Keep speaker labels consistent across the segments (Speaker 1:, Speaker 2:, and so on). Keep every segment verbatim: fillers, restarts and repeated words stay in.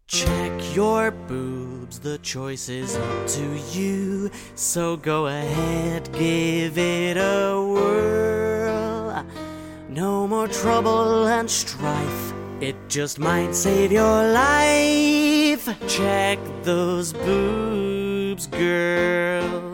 Speaker 1: Check your boobs, the choice is up to you. So go ahead, give it a whirl. No more trouble and strife, it just might save your life. Check those boobs, girls.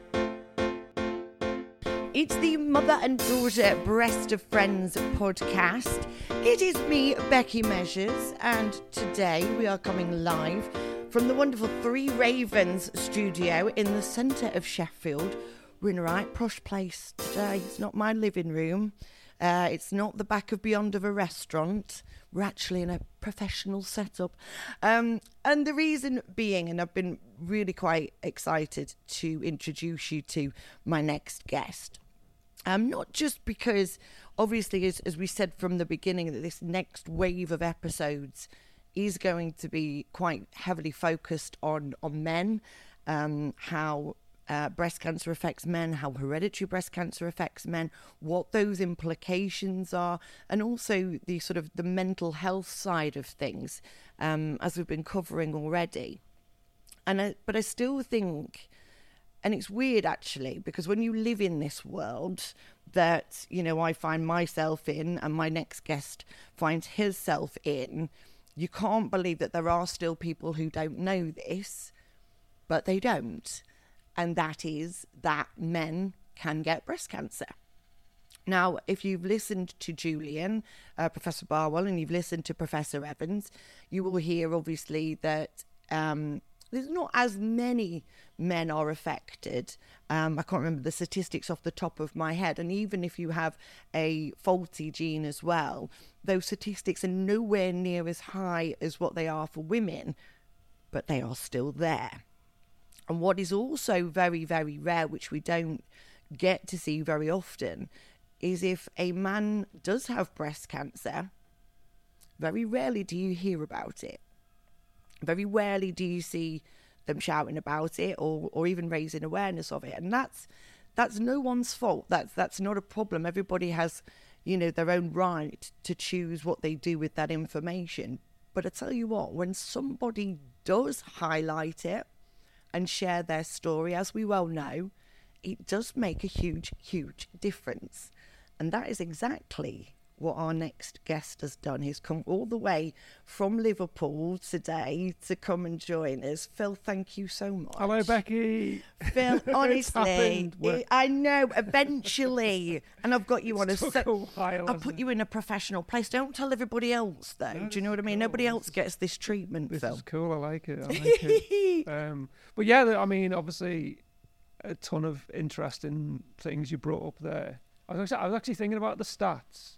Speaker 2: It's the Mother and Daughter Breast of Friends podcast. It is me, Becky Measures, and today we are coming live from the wonderful Three Ravens studio in the centre of Sheffield. We're in a right posh place today. It's not my living room. Uh, it's not the back of beyond of a restaurant. We're actually in a professional setup. Um, and the reason being, and I've been really quite excited to introduce you to my next guest. Um, not just because, obviously, as, as we said from the beginning, that this next wave of episodes is going to be quite heavily focused on, on men, um, how uh, breast cancer affects men, how hereditary breast cancer affects men, what those implications are, and also the sort of the mental health side of things, um, as we've been covering already. And I, but I still think... And it's weird, actually, because when you live in this world that, you know, I find myself in and my next guest finds himself in, you can't believe that there are still people who don't know this, but they don't. And that is that men can get breast cancer. Now, if you've listened to Julian, uh, Professor Barwell, and you've listened to Professor Evans, you will hear, obviously, that... Um, There's not as many men are affected. Um, I can't remember the statistics off the top of my head. And even if you have a faulty gene as well, those statistics are nowhere near as high as what they are for women, but they are still there. And what is also very, very rare, which we don't get to see very often, is if a man does have breast cancer, very rarely do you hear about it. Very rarely do you see them shouting about it or, or even raising awareness of it. And that's that's no one's fault. That's that's not a problem. Everybody has, you know, their own right to choose what they do with that information. But I tell you what, when somebody does highlight it and share their story, as we well know, it does make a huge, huge difference. And that is exactly what our next guest has done. He's come all the way from Liverpool today to come and join us. Phil, thank you so much.
Speaker 3: Hello, Becky.
Speaker 2: Phil, honestly,
Speaker 3: it,
Speaker 2: I know, eventually. And I've got you on a...
Speaker 3: Took
Speaker 2: Se-
Speaker 3: a while,
Speaker 2: I'll put
Speaker 3: it?
Speaker 2: you in a professional place. Don't tell everybody else, though.
Speaker 3: No,
Speaker 2: Do you know what I mean?
Speaker 3: cool.
Speaker 2: Nobody else gets this treatment,
Speaker 3: This
Speaker 2: Phil.
Speaker 3: is cool. I like it. I like it. Um, but yeah, I mean, obviously, a ton of interesting things you brought up there. I was actually, I was actually thinking about the stats.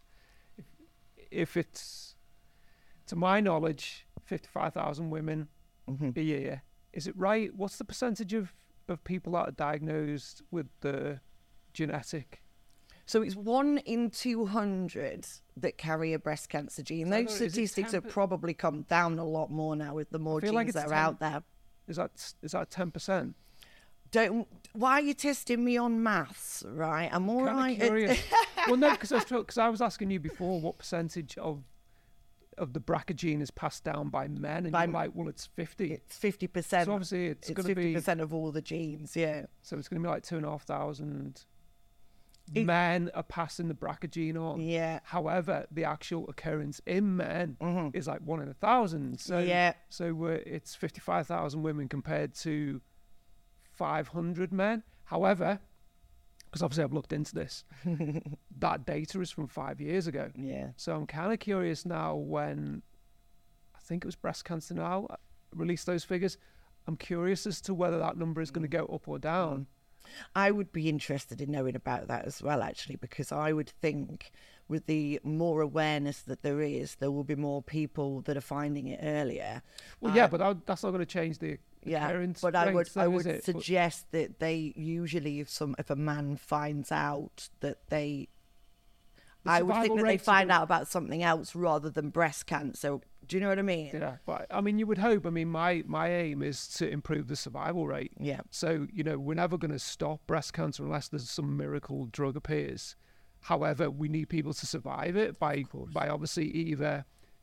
Speaker 3: If it's, to my knowledge, fifty-five thousand women
Speaker 2: Mm-hmm.
Speaker 3: a year, is it right? What's the percentage of, of people that are diagnosed with the genetic?
Speaker 2: So it's one in two hundred that carry a breast cancer gene.
Speaker 3: So
Speaker 2: Those
Speaker 3: is it
Speaker 2: statistics
Speaker 3: ten
Speaker 2: have probably come down a lot more now with the more
Speaker 3: I feel
Speaker 2: genes
Speaker 3: like it's
Speaker 2: that are
Speaker 3: ten
Speaker 2: out there.
Speaker 3: Is that is that ten percent?
Speaker 2: Don't. Why are you testing me on maths? Right, I'm all
Speaker 3: Kind
Speaker 2: right.
Speaker 3: of curious. Well, no, because I was because I was asking you before what percentage of of the B R C A gene is passed down by men, and
Speaker 2: By-
Speaker 3: you're like, well, it's fifty.
Speaker 2: It's fifty percent.
Speaker 3: So obviously it's,
Speaker 2: It's
Speaker 3: going to
Speaker 2: fifty
Speaker 3: be
Speaker 2: percent of all the genes. Yeah.
Speaker 3: so it's going to be like two and a half thousand
Speaker 2: It-
Speaker 3: men are passing the B R C A gene on.
Speaker 2: Yeah.
Speaker 3: However, the actual occurrence in men
Speaker 2: Mhm.
Speaker 3: is like one in a thousand. So
Speaker 2: Yeah.
Speaker 3: so uh, it's fifty-five thousand women compared to five hundred men. However, because obviously I've looked into this, that data is from five years ago.
Speaker 2: Yeah.
Speaker 3: So I'm kind of curious now when, I think it was Breast Cancer Now, released those figures. I'm curious as to whether that number is going to go up or down.
Speaker 2: I would be interested in knowing about that as well, actually, because I would think with the more awareness that there is, there will be more people that are finding it earlier.
Speaker 3: Well, yeah,
Speaker 2: Uh,
Speaker 3: but I, that's not going to change the
Speaker 2: Yeah,
Speaker 3: occurrence
Speaker 2: but I would
Speaker 3: rates,
Speaker 2: I
Speaker 3: though,
Speaker 2: would
Speaker 3: is it? But-
Speaker 2: suggest that they usually, if some if a man finds out that they,
Speaker 3: The
Speaker 2: I would think
Speaker 3: survival
Speaker 2: that they
Speaker 3: rates are
Speaker 2: find
Speaker 3: gonna-
Speaker 2: out about something else rather than breast cancer. Do you know what I mean?
Speaker 3: Yeah, but I mean, you would hope. I mean, my my aim is to improve the survival rate.
Speaker 2: Yeah.
Speaker 3: So, you know, we're never going to stop breast cancer unless there's some miracle drug appears. However, we need people to survive it by by obviously either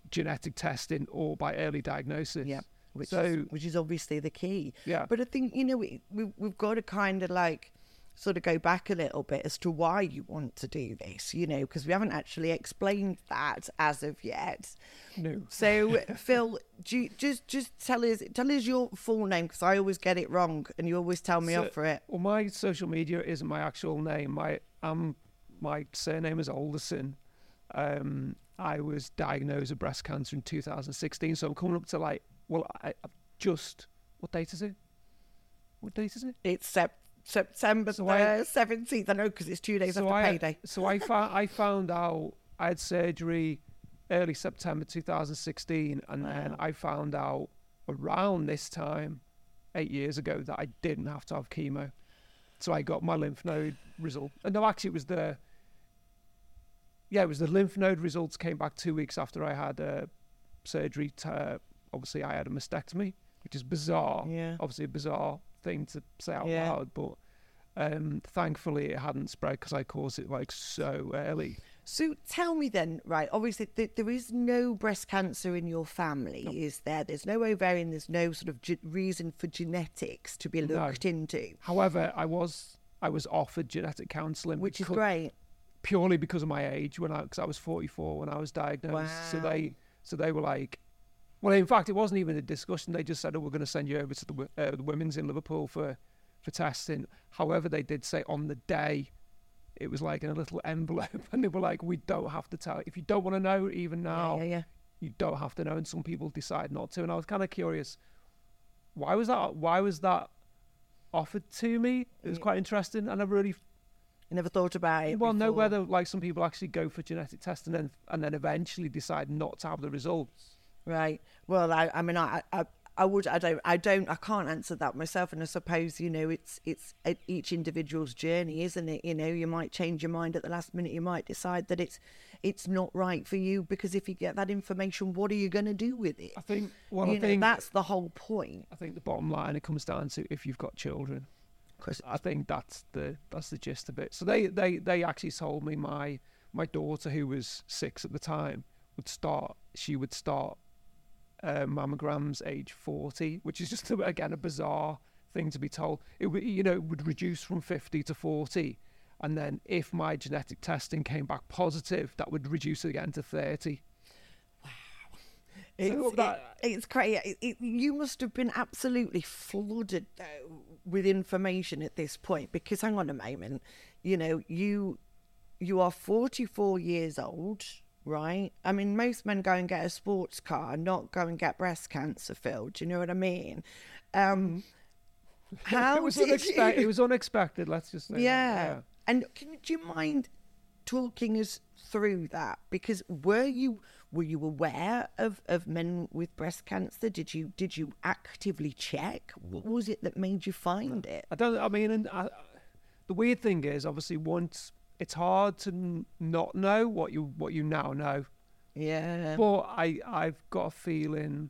Speaker 3: genetic testing or by early diagnosis.
Speaker 2: Yeah, which
Speaker 3: so,
Speaker 2: is, which is obviously the key.
Speaker 3: Yeah.
Speaker 2: But I think, you know, we, we, we've got to kind of like sort of go back a little bit as to why you want to do this, you know, because we haven't actually explained that as of yet.
Speaker 3: No.
Speaker 2: So, Phil, do you, just just tell us tell us your full name, because I always get it wrong and you always tell me
Speaker 3: So-
Speaker 2: off for it.
Speaker 3: Well, my social media isn't my actual name. My um, my surname is Alderson. Um, I was diagnosed with breast cancer in two thousand sixteen, so I'm coming up to like, well, I, I've just, what date is it? What date is it?
Speaker 2: It's sep- September
Speaker 3: So I-
Speaker 2: seventeenth. I know, because it's two days
Speaker 3: so
Speaker 2: after
Speaker 3: I,
Speaker 2: payday.
Speaker 3: So I found I found out I had surgery early September two thousand sixteen, and then
Speaker 2: Wow.
Speaker 3: I found out around this time, eight years ago, that I didn't have to have chemo. So I got my lymph node result. And no, actually, it was the yeah, it was the lymph node results came back two weeks after I had uh, surgery. To, obviously, I had a mastectomy, which is bizarre.
Speaker 2: Yeah.
Speaker 3: Obviously, a bizarre thing to say out
Speaker 2: Yeah.
Speaker 3: loud, but um, thankfully it hadn't spread because I caused it like so early.
Speaker 2: So tell me then, right, obviously th- there is no breast cancer in your family, is there? There's no ovarian, there's no sort of ge- reason for genetics to be
Speaker 3: No.
Speaker 2: looked into,
Speaker 3: However, I was I was offered genetic counselling,
Speaker 2: which is
Speaker 3: becau-
Speaker 2: great.
Speaker 3: purely because of my age. When I because I was forty-four when I was diagnosed, so
Speaker 2: Wow.
Speaker 3: they so they were like, well, in fact, it wasn't even a discussion. They just said, "Oh, we're going to send you over to the wo- uh, the women's in Liverpool for for testing." However, they did say on the day, it was like in a little envelope, and they were like, "We don't have to tell. If you don't want to know, even now,
Speaker 2: Yeah, yeah, yeah.
Speaker 3: you don't have to know." And some people decide not to. And I was kind of curious, why was that? Why was that offered to me? It was
Speaker 2: Yeah.
Speaker 3: quite interesting, and I really
Speaker 2: You never thought about it
Speaker 3: well know
Speaker 2: before.
Speaker 3: whether like some people actually go for genetic testing and then and then eventually decide not to have the results.
Speaker 2: Right. Well, I, I mean, I, I, I would, I don't, I don't, I can't answer that myself. And I suppose, you know, it's, it's at each individual's journey, isn't it? You know, you might change your mind at the last minute. You might decide that it's, it's not right for you, because if you get that information, what are you going to do with it?
Speaker 3: I think. Well,
Speaker 2: you
Speaker 3: I
Speaker 2: know,
Speaker 3: think
Speaker 2: that's the whole point.
Speaker 3: I think the bottom line it comes down to if you've got children.
Speaker 2: 'Cause-
Speaker 3: I think that's the that's the gist of it. So they they they actually told me my my daughter, who was six at the time, would start. She would start uh, mammograms age forty, which is just again a bizarre thing to be told. It would you know it would reduce from fifty to forty, and then if my genetic testing came back positive, that would reduce again to thirty.
Speaker 2: It's,
Speaker 3: So that-
Speaker 2: it, it's crazy. It, it, you must have been absolutely flooded though with information at this point, because hang on a moment, you know, you you are forty-four years old, right? I mean, most men go and get a sports car, not go and get breast cancer, Phil. Do you know what I mean? Um, how
Speaker 3: it was
Speaker 2: did
Speaker 3: unexpected.
Speaker 2: you-
Speaker 3: It was unexpected. Let's just say. that,
Speaker 2: yeah. And can, do you mind talking us through that? Because were you were you aware of, of men with breast cancer? Did you did you actively check? What was it that made you find it?
Speaker 3: I don't. I mean, and I, the weird thing is, obviously, once it's hard to n- not know what you what you now know.
Speaker 2: Yeah.
Speaker 3: But I I've got a feeling.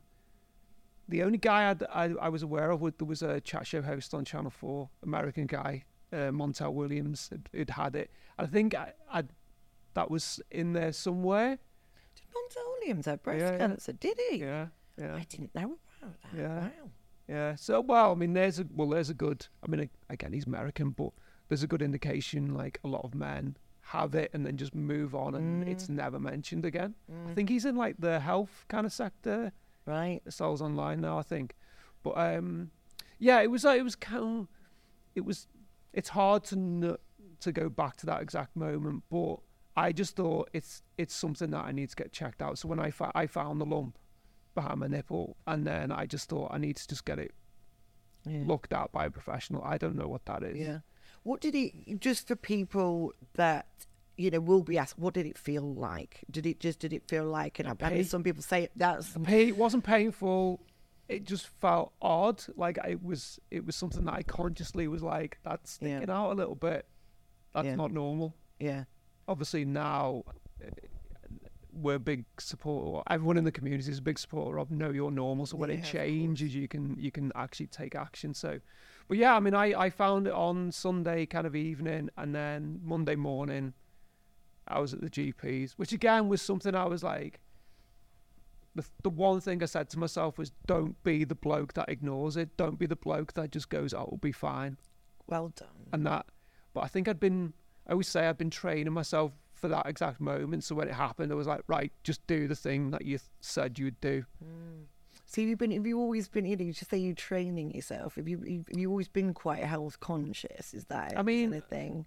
Speaker 3: The only guy I'd, I I was aware of was there was a chat show host on Channel Four, American guy, uh, Montel Williams, had, had had it. I think I I that was in there somewhere.
Speaker 2: Did Montel Williams have breast
Speaker 3: Yeah, yeah.
Speaker 2: cancer? Did he?
Speaker 3: Yeah, yeah.
Speaker 2: I didn't know about that.
Speaker 3: Yeah.
Speaker 2: Wow.
Speaker 3: Yeah. So well, I mean, there's a well, there's a good. I mean, again, he's American, but there's a good indication. Like a lot of men have it and then just move on, and it's never mentioned again. I think he's in like the health kind of sector.
Speaker 2: Right.
Speaker 3: It sells online now, I think. But um, yeah, it was. Uh, it was kind. Of, it was. It's hard to n- to go back to that exact moment, but I just thought it's it's something that I need to get checked out. So when I fa- I found the lump behind my nipple, and then I just thought I need to just get it
Speaker 2: Yeah.
Speaker 3: looked at by a professional. I don't know what that is.
Speaker 2: Yeah. What did it, just for people that, you know, will be asked, what did it feel like? Did it just, did it feel like, and I
Speaker 3: pain.
Speaker 2: bet some people say that's,
Speaker 3: Pain, it wasn't painful. It just felt odd. Like it was, it was something that I consciously was like, that's
Speaker 2: Yeah.
Speaker 3: sticking out a little bit. That's
Speaker 2: Yeah.
Speaker 3: not normal.
Speaker 2: yeah.
Speaker 3: Obviously now uh, we're a big supporter. Everyone in the community is a big supporter of know you're normal. So when
Speaker 2: Yeah,
Speaker 3: it
Speaker 2: of
Speaker 3: changes, you can you can actually take action. So, but yeah, I mean, I I found it on Sunday kind of evening, and then Monday morning, I was at the G P's, which again was something I was like, the the one thing I said to myself was, don't be the bloke that ignores it. Don't be the bloke that just goes, oh, it'll be fine.
Speaker 2: Well done.
Speaker 3: And that, but I think I'd been, I always say I'd been training myself for that exact moment. So when it happened, I was like, right, just do the thing that you th- said you would do.
Speaker 2: Mm. So have you been, have you always been, you know, you just say you're training yourself. Have you, have you always been quite health conscious? Is that
Speaker 3: I mean,
Speaker 2: kind of thing?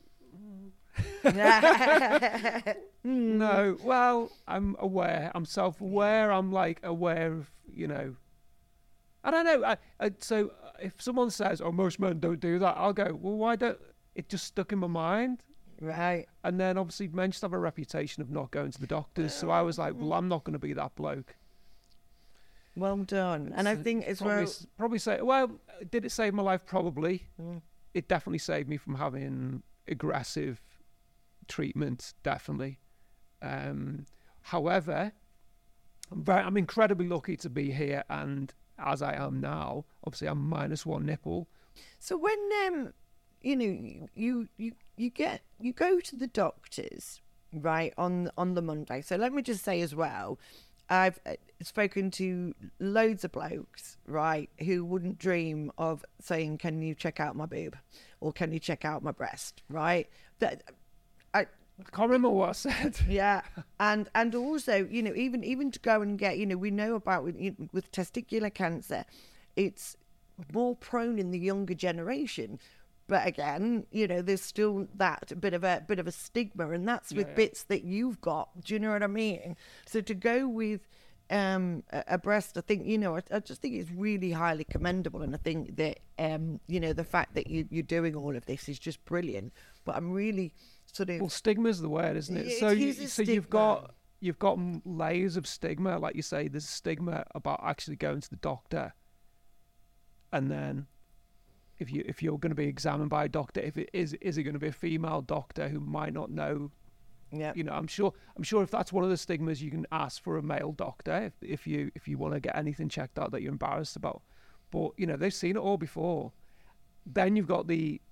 Speaker 3: No, well, I'm aware. I'm self-aware. I'm like aware of, you know, I don't know. I, I, so if someone says, oh, most men don't do that, I'll go, well, why don't, it just stuck in my mind.
Speaker 2: Right.
Speaker 3: And then obviously men just have a reputation of not going to the doctors. So I was like, well, I'm not going to be that bloke.
Speaker 2: Well done. And I think as
Speaker 3: probably,
Speaker 2: well...
Speaker 3: Probably say, well, did it save my life? Probably.
Speaker 2: Mm.
Speaker 3: It definitely saved me from having aggressive treatment, definitely. Um, however, I'm, very, I'm incredibly lucky to be here, and as I am now, obviously I'm minus one nipple.
Speaker 2: So when um, you know, you you you get you go to the doctors, right, on on the Monday. So let me just say as well, I've uh, spoken to loads of blokes, right, who wouldn't dream of saying, "Can you check out my boob?" or "Can you check out my breast?" Right? That I.
Speaker 3: I can't remember what I said.
Speaker 2: Yeah, and and also, you know, even even to go and get, you know, we know about with, with testicular cancer, it's more prone in the younger generation. But again, you know, there's still that bit of a bit of a stigma, and that's with
Speaker 3: yeah, yeah.
Speaker 2: bits that you've got. Do you know what I mean? So to go with um, a, a breast, I think, you know, I, I just think it's really highly commendable, and I think that um, you know, the fact that you, you're doing all of this is just brilliant. But I'm really sort of
Speaker 3: Well, stigma's the word, isn't it?
Speaker 2: It
Speaker 3: so, you,
Speaker 2: is a
Speaker 3: so
Speaker 2: stigma.
Speaker 3: you've got you've got layers of stigma, like you say. There's stigma about actually going to the doctor, and then if you if you're going to be examined by a doctor, if it is is it going to be a female doctor who might not know?
Speaker 2: yeah.
Speaker 3: You know, I'm sure I'm sure if that's one of the stigmas, you can ask for a male doctor if if you if you want to get anything checked out that you're embarrassed about. But you know, they've seen it all before. Then you've got the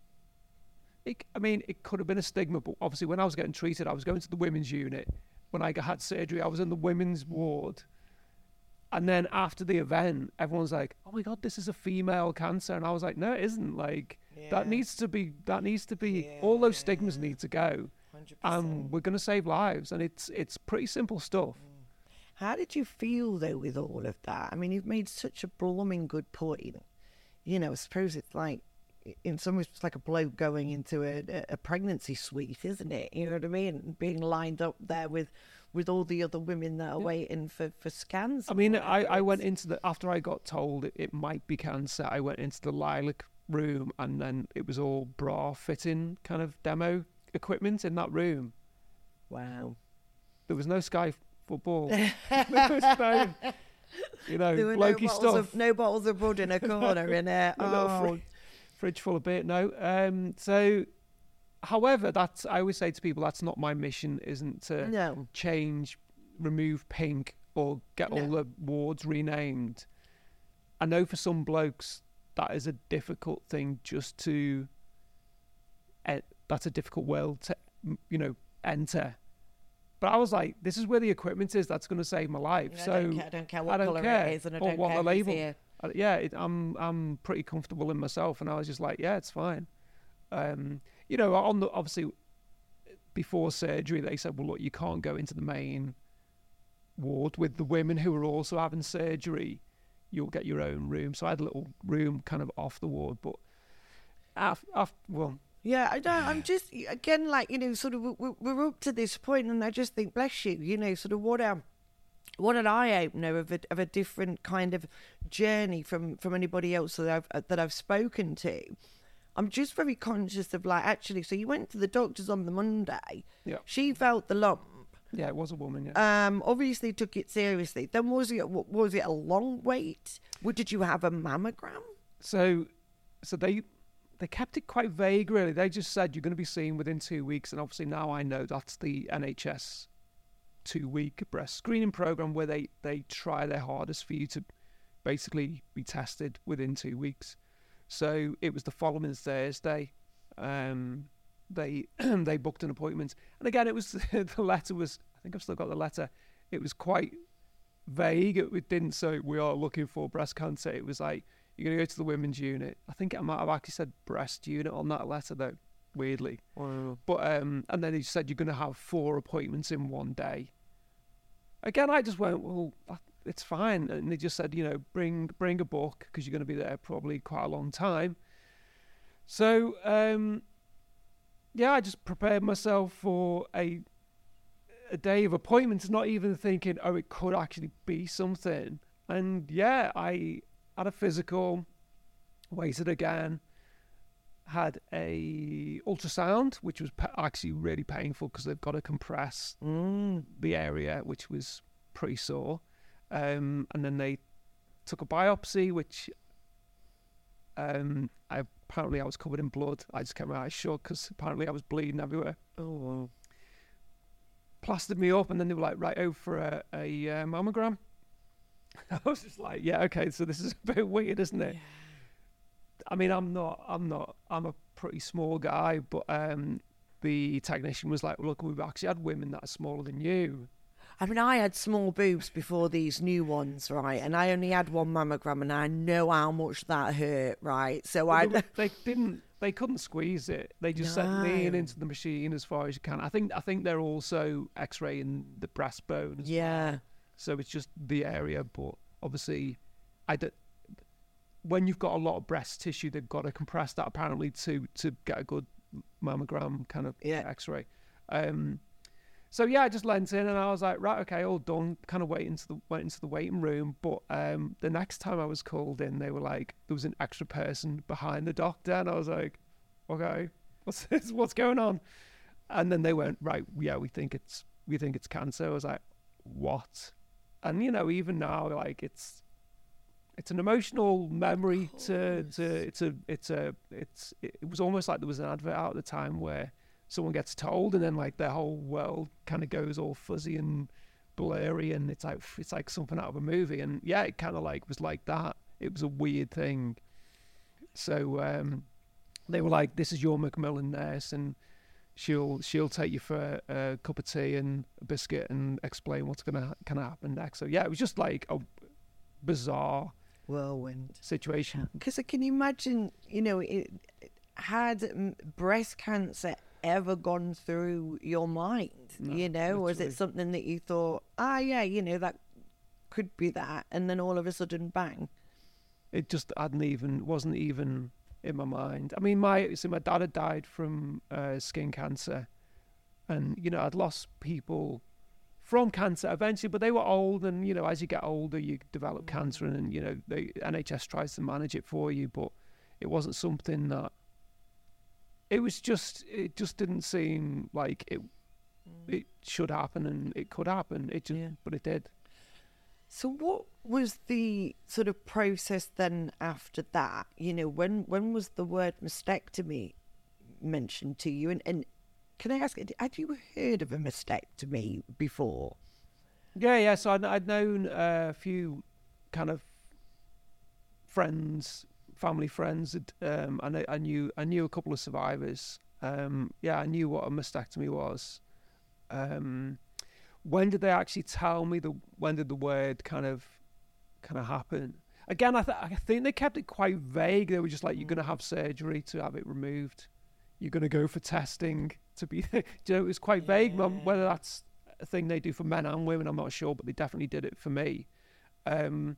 Speaker 3: It, I mean, it could have been a stigma, but obviously when I was getting treated, I was going to the women's unit. When I had surgery, I was in the women's ward. And then after the event, everyone's like, oh my God, this is a female cancer. And I was like, no, it isn't. Like,
Speaker 2: Yeah.
Speaker 3: that needs to be, that needs to be,
Speaker 2: Yeah.
Speaker 3: all those stigmas need to go.
Speaker 2: one hundred percent.
Speaker 3: And we're going to save lives. And it's it's pretty simple stuff.
Speaker 2: How did you feel though with all of that? I mean, you've made such a blooming good point. You know, I suppose it's like, in some ways, it's like a bloke going into a, a pregnancy suite, isn't it? You know what I mean? Being lined up there with, with all the other women that are
Speaker 3: Yeah.
Speaker 2: waiting for, for scans.
Speaker 3: I mean, I, I went into the, after I got told it, it might be cancer, I went into the lilac room, and then it was all bra fitting kind of demo equipment in that room.
Speaker 2: Wow.
Speaker 3: There was no Sky football. There was no, you know,
Speaker 2: There were no
Speaker 3: blokey
Speaker 2: bottles,
Speaker 3: stuff.
Speaker 2: of, no bottles of blood in a corner in there.
Speaker 3: A little
Speaker 2: Oh,
Speaker 3: fridge, fridge full of beer. No. Um, so, however, that's, I always say to people, that's not my mission, isn't to
Speaker 2: no.
Speaker 3: change, remove pink, or get all
Speaker 2: No.
Speaker 3: the wards renamed. I know for some blokes that is a difficult thing just to, uh, that's a difficult world to, you know, enter. But I was like, this is where the equipment is that's going to save my life.
Speaker 2: I
Speaker 3: so
Speaker 2: don't care, I don't care what
Speaker 3: I don't
Speaker 2: colour
Speaker 3: care
Speaker 2: it is, and I
Speaker 3: or
Speaker 2: don't
Speaker 3: what
Speaker 2: care
Speaker 3: the
Speaker 2: who's
Speaker 3: label.
Speaker 2: here.
Speaker 3: Uh, yeah, it, I'm I'm pretty comfortable in myself, and I was just like, yeah, it's fine. Um, you know, on the obviously before surgery, they said, well, look, you can't go into the main ward with the women who are also having surgery. You'll get your own room. So I had a little room kind of off the ward, but after, after well.
Speaker 2: Yeah, I don't. I'm just again like, you know, sort of we're, we're up to this point, and I just think, bless you, you know, sort of what a what an eye opener of a of a different kind of journey from from anybody else that I've that I've spoken to. I'm just very conscious of like, actually, so you went to the doctors on the Monday.
Speaker 3: Yeah.
Speaker 2: She felt the lump.
Speaker 3: Yeah, it was a woman. Yeah.
Speaker 2: Um, obviously took it seriously. Then was it was it a long wait? What, did you have a mammogram?
Speaker 3: So, so they they kept it quite vague, really. They just said you're going to be seen within two weeks, and obviously now I know that's the N H S two-week breast screening program where they they try their hardest for you to basically be tested within two weeks. So it was the following Thursday. Um, they they booked an appointment, and again, it was the letter was. I think I've still got the letter. It was quite vague. It, it didn't say we are looking for breast cancer. It was like, you're going to go to the women's unit. I think I might have actually said breast unit on that letter though, weirdly.
Speaker 1: Wow.
Speaker 3: But um, and then he said you're going to have four appointments in one day. Again, I just went, well, that, it's fine. And they just said, you know, bring bring a book because you're going to be there probably quite a long time. So, um, yeah, I just prepared myself for a a day of appointments, not even thinking, oh, it could actually be something. And yeah, I had a physical, waited again, had a ultrasound, which was pa- actually really painful because they've got to compress
Speaker 2: Mm.
Speaker 3: the area, which was pretty sore. Um, and then they took a biopsy, which um, I, apparently I was covered in blood. I just kept my eyes shut because apparently I was bleeding everywhere.
Speaker 1: Oh, wow.
Speaker 3: Plastered me up, and then they were like, right, over for a, a uh, mammogram. I was just like, yeah, okay, so this is a bit weird, isn't it?
Speaker 1: Yeah.
Speaker 3: I mean, I'm not, I'm not, I'm a pretty small guy, but um, the technician was like, look, we've actually had women that are smaller than you.
Speaker 2: I mean, I had small boobs before these new ones, right? And I only had one mammogram, and I know how much that hurt, right? So I,
Speaker 3: They, they didn't, they couldn't squeeze it. They just said lean
Speaker 2: No.
Speaker 3: into the machine as far as you can. I think, I think they're also X-raying the breastbone. as
Speaker 2: yeah,
Speaker 3: well. So it's just the area, but obviously, I d- when you've got a lot of breast tissue, they've got to compress that apparently to to get a good mammogram kind of
Speaker 2: Yeah.
Speaker 3: X-ray. Um, so yeah, I just leant in and I was like, right, okay, all done. Kind of wait into the went into the waiting room, but um, the next time I was called in, they were like, there was an extra person behind the doctor, and I was like, okay, what's this? What's going on? And then they went, right, yeah, we think it's we think it's cancer. I was like, what? And you know, even now, like it's it's an emotional memory to to it's a it's a it's it was almost like there was an advert out at the time where someone gets told and then like their whole world kind of goes all fuzzy and blurry, and it's like it's like something out of a movie. And yeah, it kind of like was like that. It was a weird thing. So um, they were like, "This is your Macmillan nurse, and she'll she'll take you for a, a cup of tea and a biscuit and explain what's gonna kind of happen next." So yeah, it was just like a bizarre
Speaker 2: whirlwind.
Speaker 3: situation.
Speaker 2: Because I can imagine, you know, it, had mm, breast cancer ever gone through your mind?
Speaker 3: No,
Speaker 2: you know, was
Speaker 3: literally.
Speaker 2: it something that you thought, ah, yeah, you know, that could be that, and then all of a sudden, bang?
Speaker 3: It just hadn't even wasn't even in my mind. I mean, my so my dad had died from uh, skin cancer, and you know I'd lost people from cancer eventually, but they were old, and you know as you get older you develop cancer, and, and you know the N H S tries to manage it for you, but it wasn't something that. It was just it just didn't seem like it it should happen, and it could happen. It just
Speaker 2: Yeah.
Speaker 3: but it did.
Speaker 2: So what was the sort of process then after that? You know, when when was the word mastectomy mentioned to you? And, and can I ask, had you heard of a mastectomy before?
Speaker 3: Yeah, yeah. So I'd, I'd known a few kind of friends, family friends, um, and I, I knew I knew a couple of survivors. Um, yeah, I knew what a mastectomy was. Um, when did they actually tell me the? When did the word kind of, kind of happen? Again, I, th- I think they kept it quite vague. They were just like, "You're going to have surgery to have it removed. You're going to go for testing to be." Do you know, it was quite vague. Mum, whether that's a thing they do for men and women, I'm not sure, but they definitely did it for me. Um,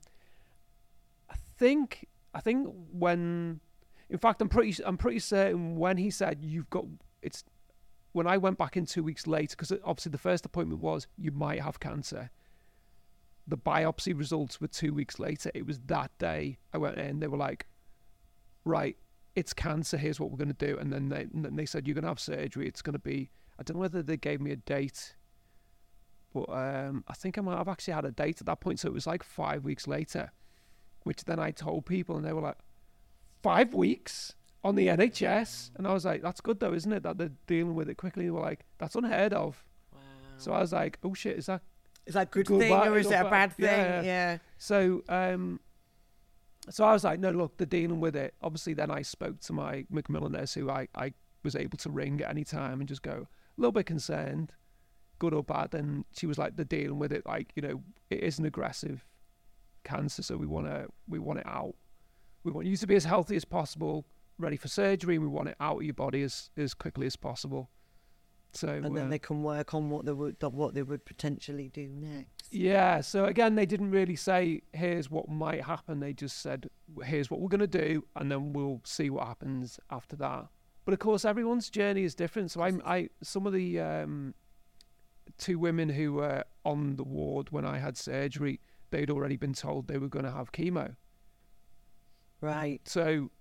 Speaker 3: I think. I think when, in fact, I'm pretty. I'm pretty certain when he said you've got it's. When I went back in two weeks later, because obviously the first appointment was you might have cancer. The biopsy results were two weeks later. It was that day I went in. They were like, right, it's cancer. Here's what we're going to do. And then they, and then they said, you're going to have surgery. It's going to be, I don't know whether they gave me a date, but um, I think I might have actually had a date at that point. So it was like five weeks later, which then I told people, and they were like, five weeks? On the N H S, and I was like, "That's good though, isn't it? That they're dealing with it quickly." They were like, "That's unheard of."
Speaker 1: Wow.
Speaker 3: So I was like, "Oh shit, is that?"
Speaker 2: Is that a good,
Speaker 3: Good
Speaker 2: thing
Speaker 3: bad-
Speaker 2: or is
Speaker 3: good
Speaker 2: it a
Speaker 3: bad-
Speaker 2: bad thing?
Speaker 3: yeah.
Speaker 2: Yeah.
Speaker 3: So, um, so I was like, "No, look, they're dealing with it." Obviously, then I spoke to my Macmillan nurse, who I, I was able to ring at any time and just go, a little bit concerned. good or bad. And she was like, they're dealing with it like, you know, it is an aggressive cancer, so we want to we want it out. We want you to be as healthy as possible, ready for surgery, and we want it out of your body as as quickly as possible. So
Speaker 2: and then
Speaker 3: uh,
Speaker 2: they can work on what they would what they would potentially do next.
Speaker 3: Yeah. So again, they didn't really say here's what might happen. They just said here's what we're going to do, and then we'll see what happens after that. But of course, everyone's journey is different. So I, I some of the um, two women who were on the ward when I had surgery, they'd already been told they were going to have chemo.
Speaker 2: Right.
Speaker 3: So,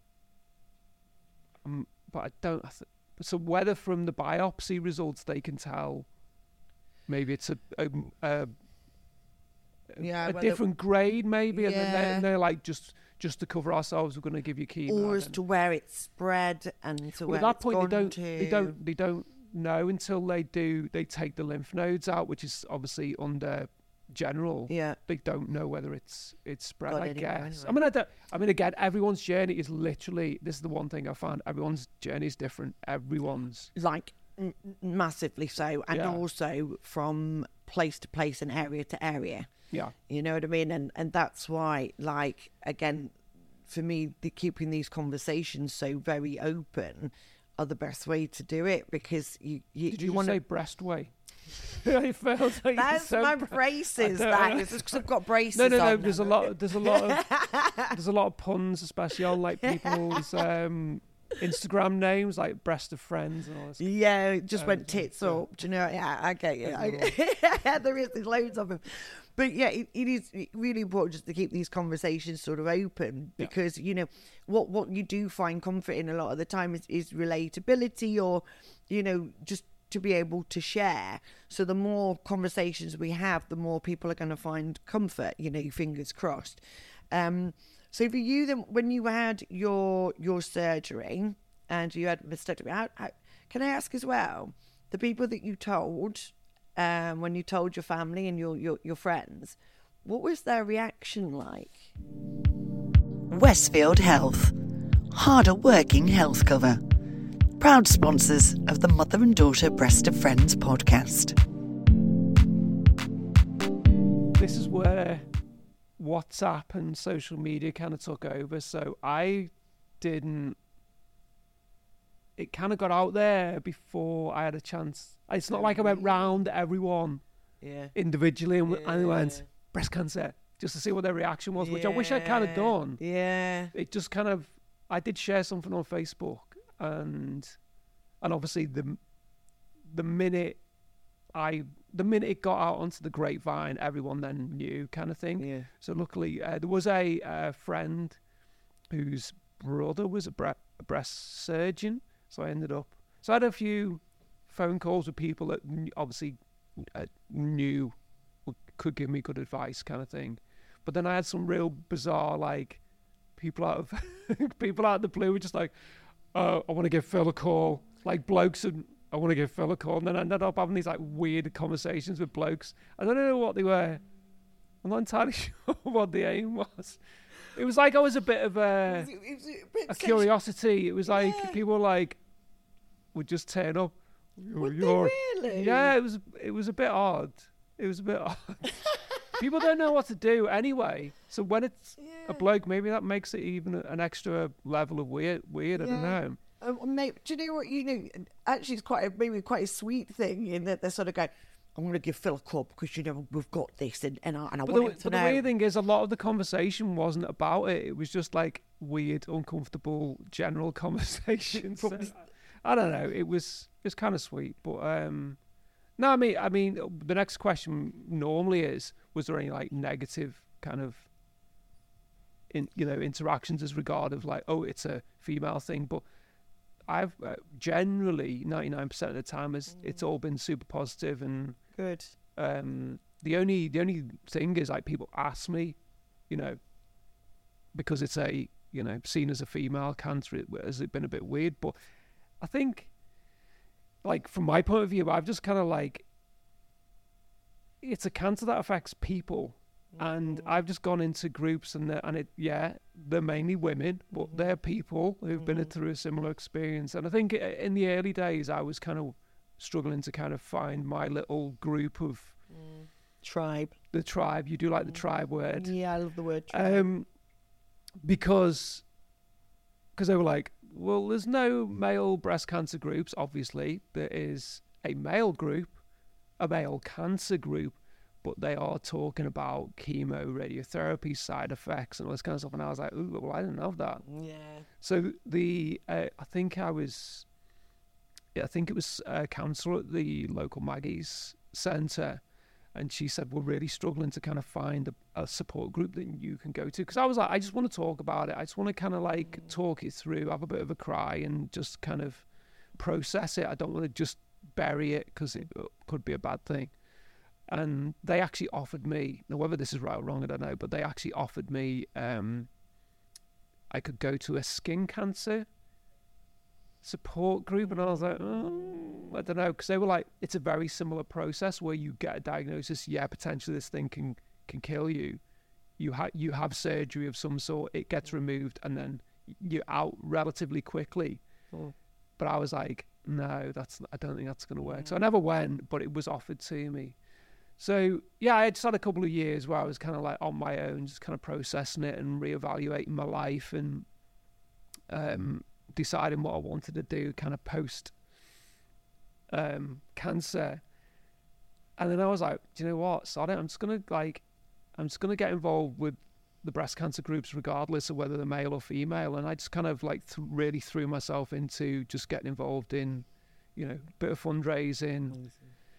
Speaker 3: um, but I don't. I th- so whether from the biopsy results they can tell, maybe it's a a, a,
Speaker 2: Yeah,
Speaker 3: a
Speaker 2: well,
Speaker 3: different
Speaker 2: it,
Speaker 3: grade, maybe,
Speaker 2: yeah.
Speaker 3: and then they're, and they're like just just to cover ourselves, we're going to give you chemo.
Speaker 2: or as
Speaker 3: and,
Speaker 2: to where it's spread and to
Speaker 3: well,
Speaker 2: where
Speaker 3: at that
Speaker 2: it's
Speaker 3: point
Speaker 2: gone
Speaker 3: they don't
Speaker 2: to.
Speaker 3: they don't they don't know until they do they take the lymph nodes out, which is obviously under general.
Speaker 2: Yeah.
Speaker 3: They don't know whether it's it's spread.
Speaker 2: Got
Speaker 3: I
Speaker 2: it
Speaker 3: guess.
Speaker 2: anyway.
Speaker 3: I mean, I don't. I mean, again, everyone's journey is literally. This is the one thing I found. Everyone's journey is different. Everyone's
Speaker 2: Like m- massively so, and
Speaker 3: Yeah.
Speaker 2: also from place to place and area to area.
Speaker 3: yeah.
Speaker 2: You know what I mean? And and that's why, like, again, for me, the, keeping these conversations so very open are the best way to do it, because you you,
Speaker 3: Did
Speaker 2: you
Speaker 3: you,
Speaker 2: want
Speaker 3: say
Speaker 2: to.
Speaker 3: breastway? I felt like you
Speaker 2: That's
Speaker 3: said
Speaker 2: my
Speaker 3: bre-
Speaker 2: braces.
Speaker 3: I don't
Speaker 2: That
Speaker 3: know.
Speaker 2: is because I've got braces.
Speaker 3: No, no, no.
Speaker 2: on
Speaker 3: There's a
Speaker 2: now.
Speaker 3: lot. There's a lot of. There's a lot of puns, especially on like people's um, Instagram names, like breast of friends and all this.
Speaker 2: Yeah, it just
Speaker 3: Um,
Speaker 2: went tits
Speaker 3: yeah.
Speaker 2: up. Do you know? Yeah, I get you.
Speaker 3: There's
Speaker 2: I, there is there's loads of them, but yeah, it, it is really important just to keep these conversations sort of open,
Speaker 3: Yeah.
Speaker 2: because you know what what you do find comfort in a lot of the time is, is relatability, or you know, just to be able to share. So the more conversations we have, the more people are going to find comfort. You know, fingers crossed. Um, so for you, then, when you had your your surgery and you had mastectomy, how, how, can I ask as well, the people that you told, um, when you told your family and your, your, your friends, what was their reaction like?
Speaker 4: Westfield Health, harder working health cover. Proud sponsors of the Mother and Daughter Breast of Friends podcast.
Speaker 3: This is where WhatsApp and social media kind of took over. So I didn't. It kind of got out there before I had a chance. It's not like I went round everyone
Speaker 2: Yeah.
Speaker 3: individually and,
Speaker 2: Yeah.
Speaker 3: and went breast cancer just to see what their reaction was, which I wish I'd kind of done.
Speaker 2: Yeah.
Speaker 3: It just kind of. I did share something on Facebook, and and obviously the the minute I the minute it got out onto the grapevine, everyone then knew, kind of thing.
Speaker 2: Yeah.
Speaker 3: So luckily, uh, there was a uh, friend whose brother was a, bre- a breast surgeon. So I ended up. So I had a few phone calls with people that kn- obviously uh, knew or could give me good advice, kind of thing. But then I had some real bizarre, like, people out of people out of the blue were just like, "Oh, I want to give Phil a call." Like blokes and. I want to give Phil a call, and then I ended up having these like weird conversations with blokes. I don't know what they were. I'm not entirely sure what the aim was. It was like I was a bit of a,
Speaker 2: It was a bit
Speaker 3: a
Speaker 2: sexual.
Speaker 3: curiosity. It was like
Speaker 2: Yeah.
Speaker 3: people like would just turn up.
Speaker 2: Would they
Speaker 3: You're-
Speaker 2: really?
Speaker 3: Yeah, it was. It was a bit odd. It was a bit odd. People don't know what to do anyway. So when it's
Speaker 2: Yeah.
Speaker 3: a bloke, maybe that makes it even an extra level of weird. Weird. I don't
Speaker 2: Yeah.
Speaker 3: know.
Speaker 2: Um, mate, do you know what you know? Actually, it's quite a, maybe quite a sweet thing in that they're sort of going, "I'm going to give Phil a call because you know we've got this, and and I, and I
Speaker 3: But,
Speaker 2: want
Speaker 3: the,
Speaker 2: him to
Speaker 3: but the
Speaker 2: know."
Speaker 3: weird thing is, a lot of the conversation wasn't about it. It was just like weird, uncomfortable, general conversations.
Speaker 2: Probably-
Speaker 3: I don't know. It was it was kind of sweet, but um, no. I mean, I mean, the next question normally is: was there any like negative kind of, in you know, interactions as regard of like, oh, it's a female thing? But I've uh, generally ninety-nine percent of the time is it's all been super positive, and
Speaker 2: Good.
Speaker 3: um, the only the only thing is like people ask me, you know, because it's a you know seen as a female cancer, it, has it been a bit weird? But I think, like from my point of view, I've just kind of like it's a cancer that affects people. And I've just gone into groups, and they're- and it yeah, they're mainly women, but they're people who've been through a similar experience. And I think i- in the early days, I was kind of struggling to kind of find my little group of
Speaker 2: mm. tribe.
Speaker 3: The tribe. You do like the tribe word.
Speaker 2: Yeah, I love the word tribe.
Speaker 3: Um, because because they were like, well, there's no male breast cancer groups. Obviously, there is a male group, a male cancer group, but they are talking about chemo, radiotherapy, side effects, and all this kind of stuff. And I was like, ooh, well, I didn't know that.
Speaker 2: Yeah.
Speaker 3: So the uh, I think I was, yeah, I think it was a counsellor at the local Maggie's centre, and she said, we're really struggling to kind of find a, a support group that you can go to. Because I was like, I just want to talk about it. I just want to kind of like mm. talk it through, have a bit of a cry, and just kind of process it. I don't want to just bury it because it could be a bad thing. And they actually offered me, now whether this is right or wrong, I don't know, but they actually offered me, um, I could go to a skin cancer support group. And I was like, oh, I don't know, because they were like, it's a very similar process where you get a diagnosis. Yeah, potentially this thing can, can kill you. You, ha- you have surgery of some sort, it gets removed, and then you're out relatively quickly. Oh. But I was like, no, that's I don't think that's going to work. Yeah. So I never went, but it was offered to me. So, yeah, I just had a couple of years where I was kind of like on my own, just kind of processing it and reevaluating my life and um, deciding what I wanted to do kind of post um, cancer. And then I was like, do you know what? Sod it. I'm just going to like, I'm just going to get involved with the breast cancer groups regardless of whether they're male or female. And I just kind of like th- really threw myself into just getting involved in, you know, a bit of fundraising. Amazing.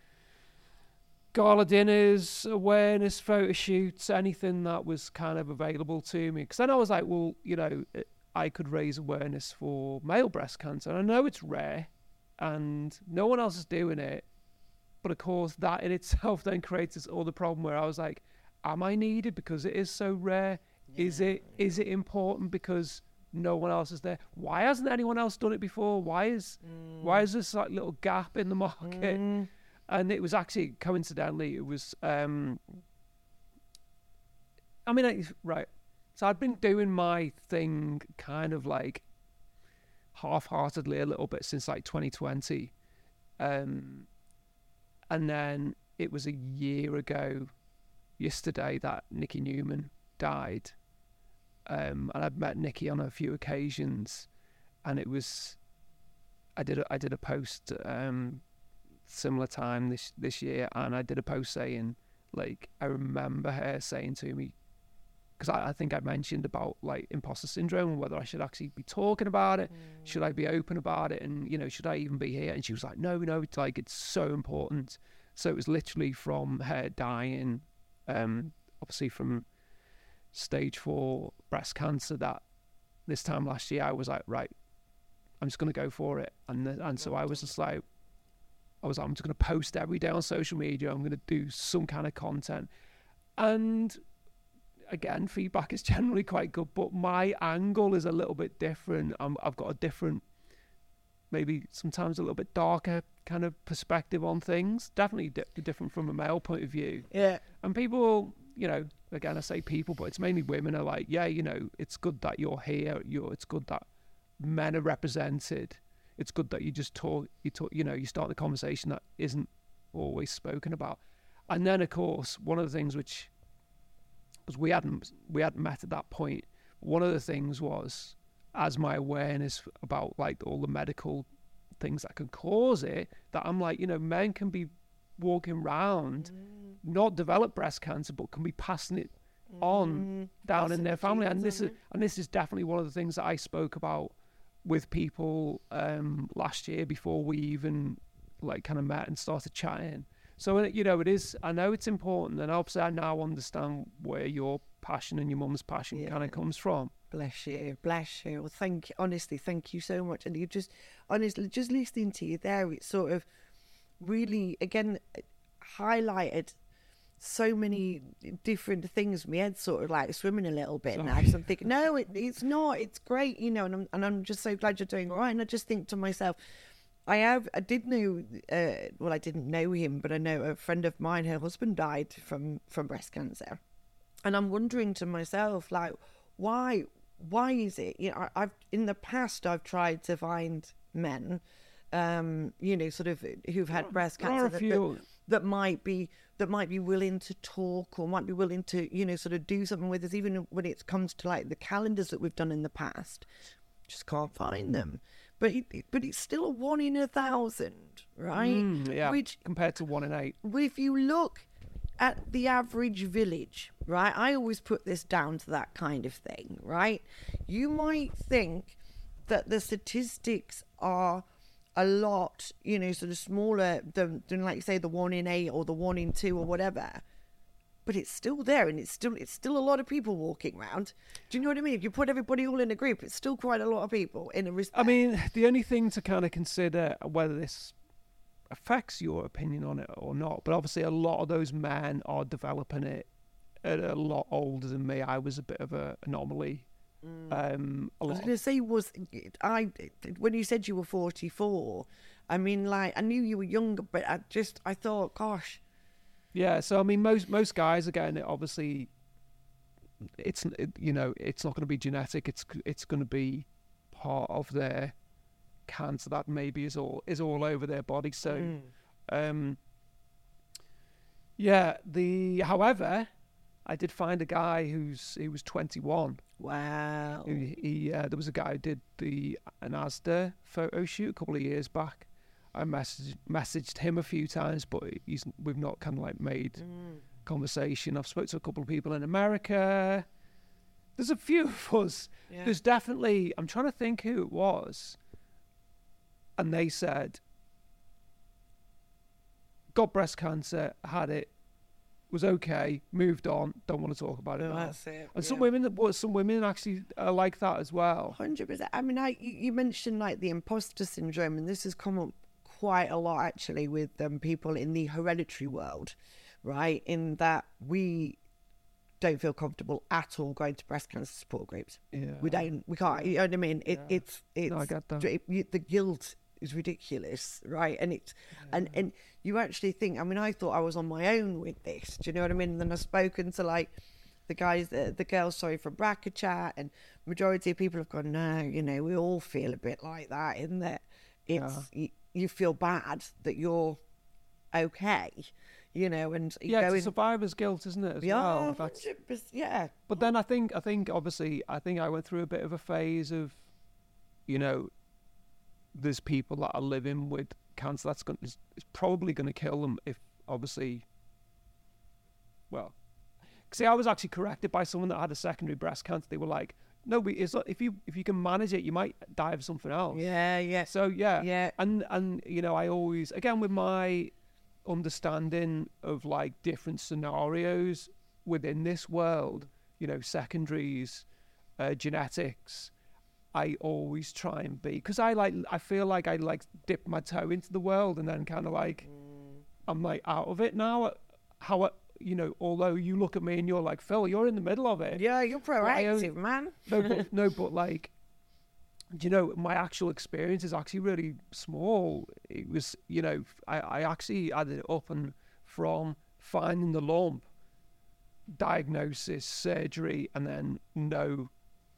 Speaker 3: Gala dinners, awareness, photo shoots, anything that was kind of available to me. Because then I was like, well, you know, I could raise awareness for male breast cancer. And I know it's rare and no one else is doing it. But of course, that in itself then creates this other problem where I was like, am I needed because it is so rare? Yeah. Is it is it important because no one else is there? Why hasn't anyone else done it before? Why is mm. why is this like little gap in the market? Mm. And it was actually, coincidentally, it was, um, I mean, I, right. So I'd been doing my thing kind of like half-heartedly a little bit since like twenty twenty. Um, and then it was a year ago yesterday that Nikki Newman died. Um, and I'd met Nikki on a few occasions. And it was, I did a, I did a post, um, similar time this this year, and I did a post saying, like, I remember her saying to me, because I, I think I mentioned about like imposter syndrome and whether I should actually be talking about it, mm. should I be open about it, and you know, should I even be here? And she was like, no, no, it's like it's so important. So it was literally from her dying, um, obviously from stage four breast cancer, that this time last year I was like, right, I'm just gonna go for it, and the, and so I was just like. I was like, I'm just going to post every day on social media. I'm going to do some kind of content. And again, feedback is generally quite good, but my angle is a little bit different. I'm, I've got a different, maybe sometimes a little bit darker kind of perspective on things. Definitely di- different from a male point of view.
Speaker 2: Yeah.
Speaker 3: And people, you know, again, I say people, but it's mainly women are like, yeah, you know, it's good that you're here. You're, it's good that men are represented. It's good that you just talk, you talk, you know, you start the conversation that isn't always spoken about. And then, of course, one of the things which, because we hadn't, we hadn't met at that point, one of the things was, as my awareness about like all the medical things that can cause it, that I'm like, you know, men can be walking around, mm. not develop breast cancer, but can be passing it mm. on down That's in their family. And this is, and this is definitely one of the things that I spoke about with people um, last year before we even like kind of met and started chatting. So, you know, it is, I know it's important, and obviously I now understand where your passion and your mum's passion yeah. kind of comes from.
Speaker 2: Bless you, bless you. Well, thank you, honestly, thank you so much. And you just, honestly, just listening to you there, it sort of really, again, highlighted so many different things. My head's sort of like swimming a little bit Sorry. now. So I'm thinking, no, it, it's not. It's great, you know. And I'm and I'm just so glad you're doing all right. And I just think to myself, I have, I did know, uh, well, I didn't know him, but I know a friend of mine. Her husband died from from breast cancer, and I'm wondering to myself, like, why, why is it? You know, I, I've in the past I've tried to find men um, you know, sort of who've had breast
Speaker 3: There are
Speaker 2: cancer
Speaker 3: a
Speaker 2: that,
Speaker 3: few.
Speaker 2: that, that might be that might be willing to talk or might be willing to, you know, sort of do something with us, even when it comes to like the calendars that we've done in the past. Just can't find them. But it, but it's still a one in a thousand, right?
Speaker 3: Mm, yeah,
Speaker 2: Which,
Speaker 3: compared to one in eight.
Speaker 2: if you look at the average village, right? I always put this down to that kind of thing, right? You might think that the statistics are a lot, you know, sort of smaller than, than like say the one in eight or the one in two or whatever. But it's still there, and it's still it's still a lot of people walking around. Do you know what I mean? If you put everybody all in a group, it's still quite a lot of people in a respect.
Speaker 3: I mean, the only thing to kind of consider whether this affects your opinion on it or not, but obviously a lot of those men are developing it at a lot older than me. I was a bit of an anomaly. Mm. Um, a
Speaker 2: I was
Speaker 3: lot.
Speaker 2: going to say, was I when you said you were forty-four? I mean, like I knew you were younger, but I just I thought, gosh.
Speaker 3: Yeah, so I mean, most most guys are getting it. Obviously, it's it, you know it's not going to be genetic. It's it's going to be part of their cancer that maybe is all is all over their body. So,
Speaker 2: Mm.
Speaker 3: um, yeah. The however, I did find a guy who's he was twenty-one.
Speaker 2: Wow.
Speaker 3: He, he uh, there was a guy who did the an Asda photo shoot a couple of years back. I messaged messaged him a few times, but he's we've not kind of like made
Speaker 2: Mm.
Speaker 3: conversation. I've spoke to a couple of people in America. There's a few of us.
Speaker 2: Yeah.
Speaker 3: There's definitely. I'm trying to think who it was, and they said got breast cancer, had it, was okay, moved on, don't want to talk about it
Speaker 2: No,
Speaker 3: now.
Speaker 2: that's it.
Speaker 3: And some
Speaker 2: yeah.
Speaker 3: women, well, some women actually are like that as well.
Speaker 2: Hundred percent. I mean, I you you mentioned like the imposter syndrome, and this has come up quite a lot actually with um, people in the hereditary world, right? In that we don't feel comfortable at all going to breast cancer support groups.
Speaker 3: Yeah.
Speaker 2: We don't. We can't. You know what I mean? It,
Speaker 3: Yeah.
Speaker 2: It's it's.
Speaker 3: No, I get that.
Speaker 2: it- you- the guilt is ridiculous, right? And it's and and you actually think. I mean, I thought I was on my own with this. Do you know what I mean? And then I've spoken to like the guys, the, the girls, sorry, from Bracket Chat, and majority of people have gone, no, you know, we all feel a bit like that, isn't it? It's you, you feel bad that you're okay, you know, and you
Speaker 3: Yeah,
Speaker 2: go
Speaker 3: it's a
Speaker 2: in-
Speaker 3: survivor's guilt, isn't it? As
Speaker 2: yeah,
Speaker 3: well. That's-
Speaker 2: one hundred percent, yeah.
Speaker 3: But then I think, I think obviously, I think I went through a bit of a phase of, you know, there's people that are living with cancer that's going, is, is probably going to kill them if obviously, well, see, I was actually corrected by someone that had a secondary breast cancer. They were like, no, we, it's not, if you if you can manage it, you might die of something else.
Speaker 2: Yeah, yeah.
Speaker 3: So yeah,
Speaker 2: Yeah.
Speaker 3: and and you know, I always again with my understanding of like different scenarios within this world, you know, secondaries, uh, genetics. I always try and be because I like I feel like I like dip my toe into the world and then kind of like I'm like out of it now. How I- you know, although you look at me and you're like, Phil, you're in the middle of it.
Speaker 2: Yeah, you're
Speaker 3: I own-
Speaker 2: proactive, man.
Speaker 3: No, but, no, but like, do you know, my actual experience is actually really small. It was, you know, I, I actually added it up and from finding the lump, diagnosis, surgery, and then no,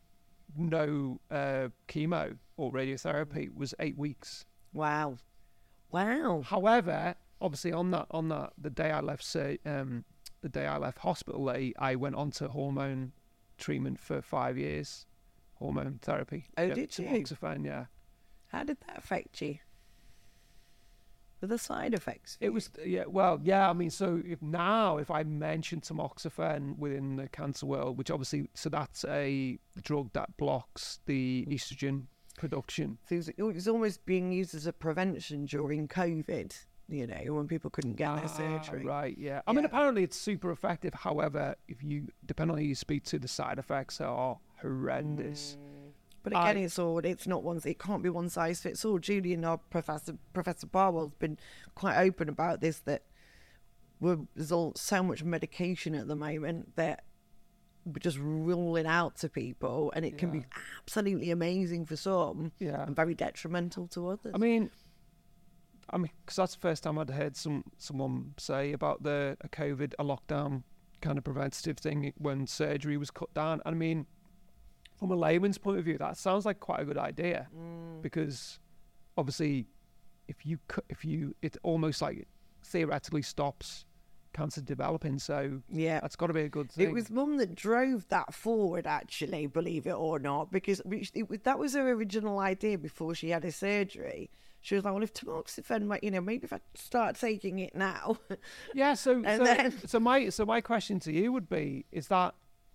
Speaker 3: no uh, chemo or radiotherapy was eight weeks.
Speaker 2: Wow. Wow.
Speaker 3: However, obviously on that, on that, the day I left, sur- um, the day I left hospital, I, I went on to hormone treatment for five years. Hormone therapy.
Speaker 2: Oh,
Speaker 3: yeah,
Speaker 2: did you?
Speaker 3: tamoxifen, yeah.
Speaker 2: How did that affect you? With the side effects?
Speaker 3: It was, yeah, well, yeah, I mean, so if now if I mention tamoxifen within the cancer world, which obviously, so that's a drug that blocks the estrogen production.
Speaker 2: So it was almost being used as a prevention during COVID, you know, when people couldn't get their
Speaker 3: Ah,
Speaker 2: surgery.
Speaker 3: right, yeah. I mean,
Speaker 2: Yeah.
Speaker 3: apparently it's super effective. However, if you, depending on who you speak to, the side effects are horrendous.
Speaker 2: But again,
Speaker 3: I-
Speaker 2: it's all, it's not one, it can't be one size fits all. Julian, our professor, Professor Barwell's been quite open about this, that we're, there's all, so much medication at the moment that we're just rolling out to people, and it can
Speaker 3: Yeah.
Speaker 2: be absolutely amazing for some
Speaker 3: Yeah.
Speaker 2: and very detrimental to others.
Speaker 3: I mean, I mean, because that's the first time I'd heard some someone say about the a COVID, a lockdown kind of preventative thing when surgery was cut down. I mean, from a layman's point of view, that sounds like quite a good idea
Speaker 2: Mm.
Speaker 3: because obviously if you cu- if you it almost like theoretically stops cancer developing. So
Speaker 2: Yeah.
Speaker 3: that's got to be a good thing.
Speaker 2: It was Mum that drove that forward, actually, believe it or not, because it was, that was her original idea before she had her surgery. She was like, well, if tamoxifen, might, you know, maybe if I start taking it now.
Speaker 3: Yeah, so
Speaker 2: And
Speaker 3: so,
Speaker 2: then-
Speaker 3: so my so my question to you would be, is that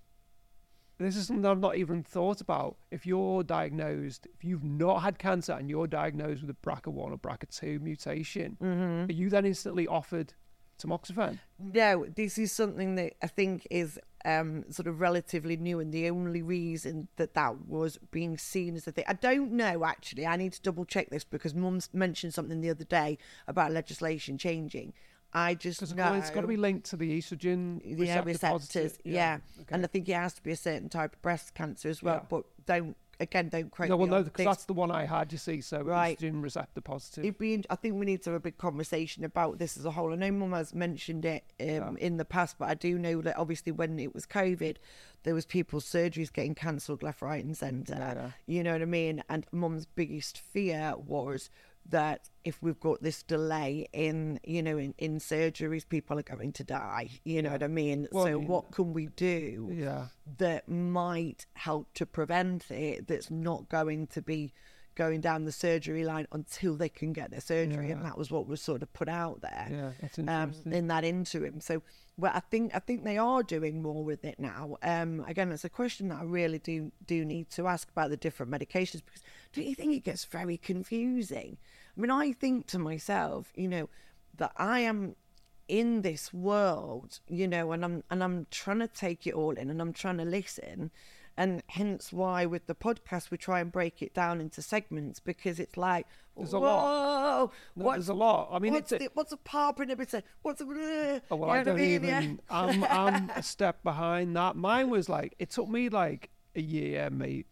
Speaker 3: this is something I've not even thought about. If you're diagnosed, if you've not had cancer and you're diagnosed with a B R C A one or B R C A two mutation,
Speaker 2: Mm-hmm.
Speaker 3: are you then instantly offered tamoxifen?
Speaker 2: No, this is something that I think is um, sort of relatively new, and the only reason that that was being seen as a thing. I don't know, actually. I need to double check this because Mum's mentioned something the other day about legislation changing. I just
Speaker 3: Because
Speaker 2: know
Speaker 3: it's got to be linked to the estrogen
Speaker 2: yeah,
Speaker 3: receptor
Speaker 2: receptors,
Speaker 3: positive.
Speaker 2: yeah,
Speaker 3: Okay.
Speaker 2: and I think it has to be a certain type of breast cancer as well.
Speaker 3: Yeah.
Speaker 2: But don't again, don't quote
Speaker 3: No, well,
Speaker 2: me
Speaker 3: no,
Speaker 2: on
Speaker 3: because
Speaker 2: this.
Speaker 3: that's the one I had. You see, so
Speaker 2: Right.
Speaker 3: estrogen receptor positive.
Speaker 2: It'd be, I think we need to have a big conversation about this as a whole. I know Mum has mentioned it um,
Speaker 3: Yeah.
Speaker 2: in the past, but I do know that obviously when it was COVID, there was people's surgeries getting cancelled left, right and centre.
Speaker 3: Yeah, yeah.
Speaker 2: You know what I mean? And Mum's biggest fear was that if we've got this delay in, you know, in, in surgeries, people are going to die. You know what I mean?
Speaker 3: Well, I
Speaker 2: so
Speaker 3: mean-
Speaker 2: what can we do
Speaker 3: Yeah.
Speaker 2: that might help to prevent it, that's not going to be going down the surgery line until they can get their surgery?
Speaker 3: Yeah.
Speaker 2: And that was what was sort of put out there
Speaker 3: Yeah, that's
Speaker 2: um,
Speaker 3: interesting.
Speaker 2: in that interim. So, well, I think I think they are doing more with it now. Um, again, it's a question that I really do do need to ask about the different medications, because don't you think it gets very confusing? I mean, I think to myself, you know, that I am in this world, you know, and I'm and I'm trying to take it all in, and I'm trying to listen. And hence why with the podcast we try and break it down into segments, because it's like,
Speaker 3: There's a
Speaker 2: whoa,
Speaker 3: lot. No,
Speaker 2: what's,
Speaker 3: there's a lot. I mean,
Speaker 2: what's,
Speaker 3: it's a-
Speaker 2: the, what's a PARP inhibitor? What's a...
Speaker 3: Oh, well,
Speaker 2: you know
Speaker 3: I
Speaker 2: what
Speaker 3: don't
Speaker 2: mean?
Speaker 3: even.
Speaker 2: Yeah.
Speaker 3: I'm I'm a step behind that. Mine was like, it took me like a year, mate,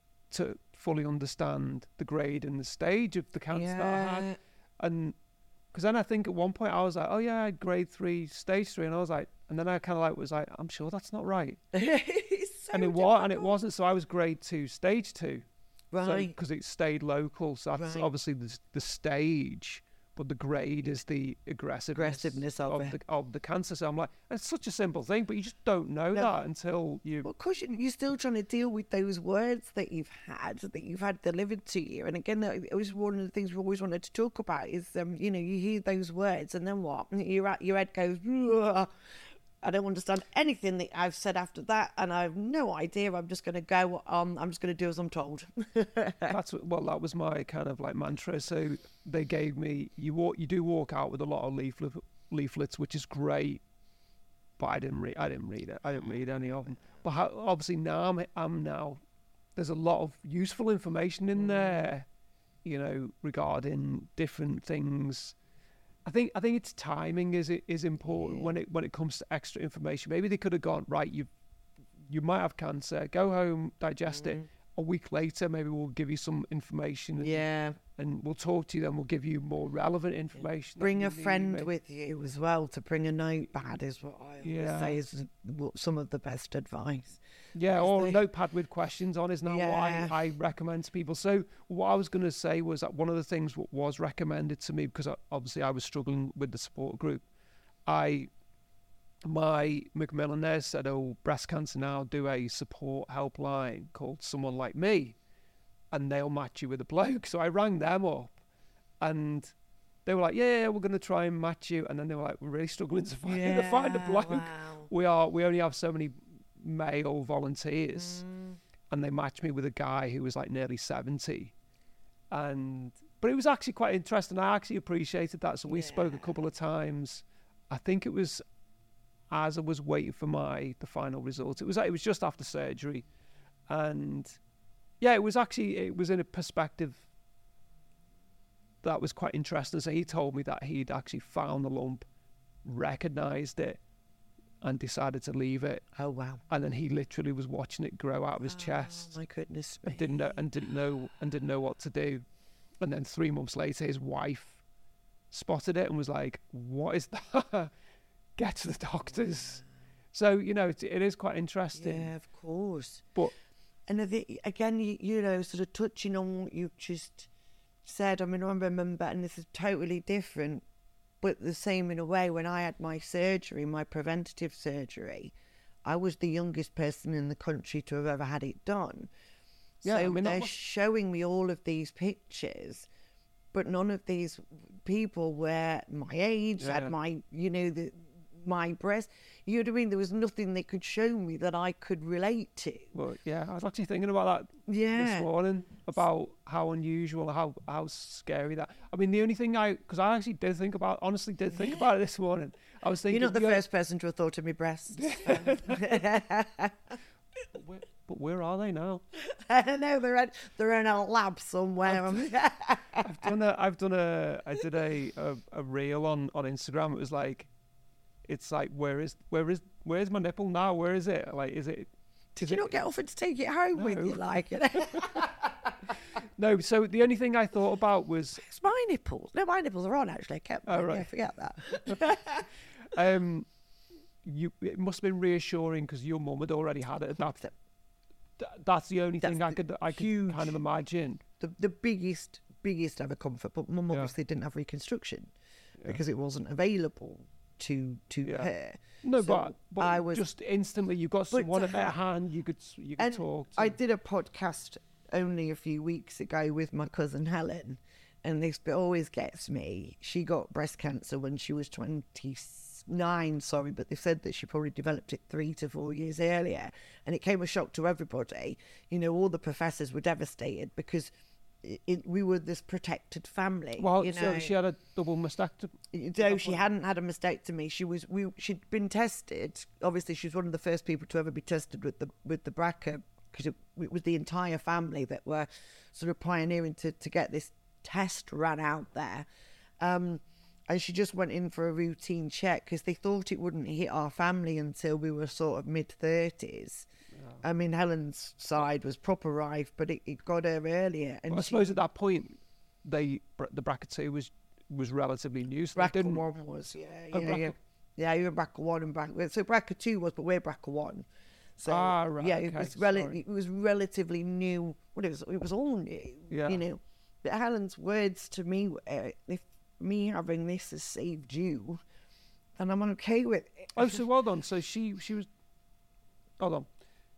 Speaker 3: to fully understand the grade and the stage of the cancer that I
Speaker 2: Yeah.
Speaker 3: had, and because then I think at one point I was like, oh yeah, I had grade three, stage three, and I was like, and then I kind of like was like, I'm sure that's not right,
Speaker 2: It's so
Speaker 3: and it was, and it
Speaker 2: difficult.
Speaker 3: wasn't. So I was grade two, stage two,
Speaker 2: Right.
Speaker 3: because it stayed local. So that's
Speaker 2: Right.
Speaker 3: obviously the the stage. But the grade is the aggressiveness,
Speaker 2: Aggressiveness of it.
Speaker 3: the, of the cancer. So I'm like, it's such a simple thing, but you just don't know
Speaker 2: No.
Speaker 3: that until you.
Speaker 2: Well, because you're still trying to deal with those words that you've had, that you've had delivered to you. And again, that was one of the things we always wanted to talk about is, um, you know, you hear those words and then what? Your, your head goes, "Ugh, I don't understand anything that I've said after that, and I have no idea. I'm just going to go on, I'm just going to do as I'm told.
Speaker 3: That's what, well, that was my kind of like mantra. So they gave me, you walk, you do walk out with a lot of leaflet, leaflets, which is great. But I didn't read, I didn't read it. I didn't read any of them. But how, obviously now I'm, I'm now, there's a lot of useful information in there, you know, regarding different things. I think I think it's timing is is important when it when it comes to extra information. Maybe they could have gone, right, you you might have cancer, go home, digest it. A week later, maybe we'll give you some information and,
Speaker 2: Yeah.
Speaker 3: and we'll talk to you, then we'll give you more relevant information. that
Speaker 2: Bring
Speaker 3: you
Speaker 2: a
Speaker 3: need,
Speaker 2: friend
Speaker 3: maybe.
Speaker 2: with you as well, to bring a notepad is what I always
Speaker 3: Yeah.
Speaker 2: say is w- some of the best advice.
Speaker 3: Yeah, or a
Speaker 2: they-
Speaker 3: notepad with questions on is not
Speaker 2: Yeah.
Speaker 3: what I, I recommend to people. So what I was going to say was that one of the things what was recommended to me, because I, obviously I was struggling with the support group, I my Macmillan there said, oh, breast cancer now do a support helpline called Someone Like Me, and they'll match you with a bloke. So I rang them up, and they were like, yeah, yeah we're going to try and match you. And then they were like, we're really struggling to find, to find a bloke.
Speaker 2: Wow.
Speaker 3: We are we only have so many male volunteers, and they matched me with a guy who was like nearly seventy, and but it was actually quite interesting. I actually appreciated that. So we spoke a couple of times. I think it was as I was waiting for my the final result. It was it was just after surgery, and yeah, it was actually it was in a perspective that was quite interesting. So he told me that he'd actually found the lump, recognised it, and decided to leave it.
Speaker 2: Oh, wow.
Speaker 3: And then he literally was watching it grow out of his chest,
Speaker 2: Oh, my goodness.
Speaker 3: and didn't know and didn't know and didn't know what to do. And then three months later, his wife spotted it and was like, "What is that? Get to the doctors." So you know, it, it is quite interesting.
Speaker 2: Yeah, of course.
Speaker 3: But
Speaker 2: And I think, again, you, you know, sort of touching on what you've just said, I mean, I remember, and this is totally different, but the same in a way, when I had my surgery, my preventative surgery, I was the youngest person in the country to have ever had it done.
Speaker 3: Yeah,
Speaker 2: so
Speaker 3: I mean,
Speaker 2: they're
Speaker 3: was...
Speaker 2: showing me all of these pictures, but none of these people were my age,
Speaker 3: yeah.
Speaker 2: had my, you know, the, my breast. You know what I mean? There was nothing they could show me that I could relate to.
Speaker 3: Well, yeah, I was actually thinking about that
Speaker 2: yeah.
Speaker 3: this morning, about how unusual, how how scary that. I mean, the only thing I, because I actually did think about, honestly did think about it this morning. I was thinking,
Speaker 2: you're not the
Speaker 3: yeah,
Speaker 2: first person to have thought of my breasts.
Speaker 3: but, where, but where are they now?
Speaker 2: I don't know. They're in, they're in a lab somewhere.
Speaker 3: I've done a, I've done a, I did a, a, a reel on, on Instagram. It was like, it's like, where is, where is, where's my nipple now? Where is it? Like, is it?
Speaker 2: Did
Speaker 3: is
Speaker 2: you
Speaker 3: it,
Speaker 2: not get offered to take it home
Speaker 3: no.
Speaker 2: with you, like it?
Speaker 3: No. So the only thing I thought about was
Speaker 2: it's my nipples. No, my nipples are on actually. I kept.
Speaker 3: Oh, right.
Speaker 2: Yeah, forget that.
Speaker 3: um, you. It must have been reassuring because your mum had already had it. That's that's the only
Speaker 2: That's
Speaker 3: thing I could I
Speaker 2: huge.
Speaker 3: could kind of imagine.
Speaker 2: The the biggest biggest ever comfort, but mum
Speaker 3: Yeah.
Speaker 2: obviously didn't have reconstruction
Speaker 3: Yeah.
Speaker 2: because it wasn't available to to
Speaker 3: Yeah.
Speaker 2: her.
Speaker 3: No,
Speaker 2: So
Speaker 3: but, but
Speaker 2: I was
Speaker 3: just instantly you got
Speaker 2: But
Speaker 3: someone
Speaker 2: to
Speaker 3: at their
Speaker 2: have-
Speaker 3: hand. You could you could
Speaker 2: And
Speaker 3: talk. To.
Speaker 2: I did a podcast only a few weeks ago with my cousin Helen, and this bit always gets me. She got breast cancer when she was twenty-nine, sorry, but they said that she probably developed it three to four years earlier, and it came a shock to everybody. You know, all the professors were devastated because it, it, we were this protected family.
Speaker 3: well,
Speaker 2: you know?
Speaker 3: so she had a double mastectomy.
Speaker 2: Though she hadn't had a mastectomy, she was we she'd been tested. Obviously, she was one of the first people to ever be tested with the with the B R C A, because it, it was the entire family that were sort of pioneering to to get this test ran out there. Um, and she just went in for a routine check because they thought it wouldn't hit our family until we were sort of mid thirties. I mean, Helen's side was proper rife, but it, it got her earlier. And
Speaker 3: Well, I
Speaker 2: she-
Speaker 3: suppose at that point, they the B R C A two was was relatively new. So
Speaker 2: B R
Speaker 3: they
Speaker 2: C A
Speaker 3: didn't.
Speaker 2: one was, yeah,
Speaker 3: Oh,
Speaker 2: yeah,
Speaker 3: B R C A
Speaker 2: yeah. Yeah, you were B R C A one and B R C A. So B R C A two was, but we're B R C A one. So
Speaker 3: Ah, right,
Speaker 2: yeah, it
Speaker 3: okay,
Speaker 2: was rel-
Speaker 3: sorry.
Speaker 2: it was relatively new. Well, it was it was all new.
Speaker 3: Yeah.
Speaker 2: You know, but Helen's words to me were, "If me having this has saved you, then I'm okay with it."
Speaker 3: Oh, so well done. So she she was. Hold on.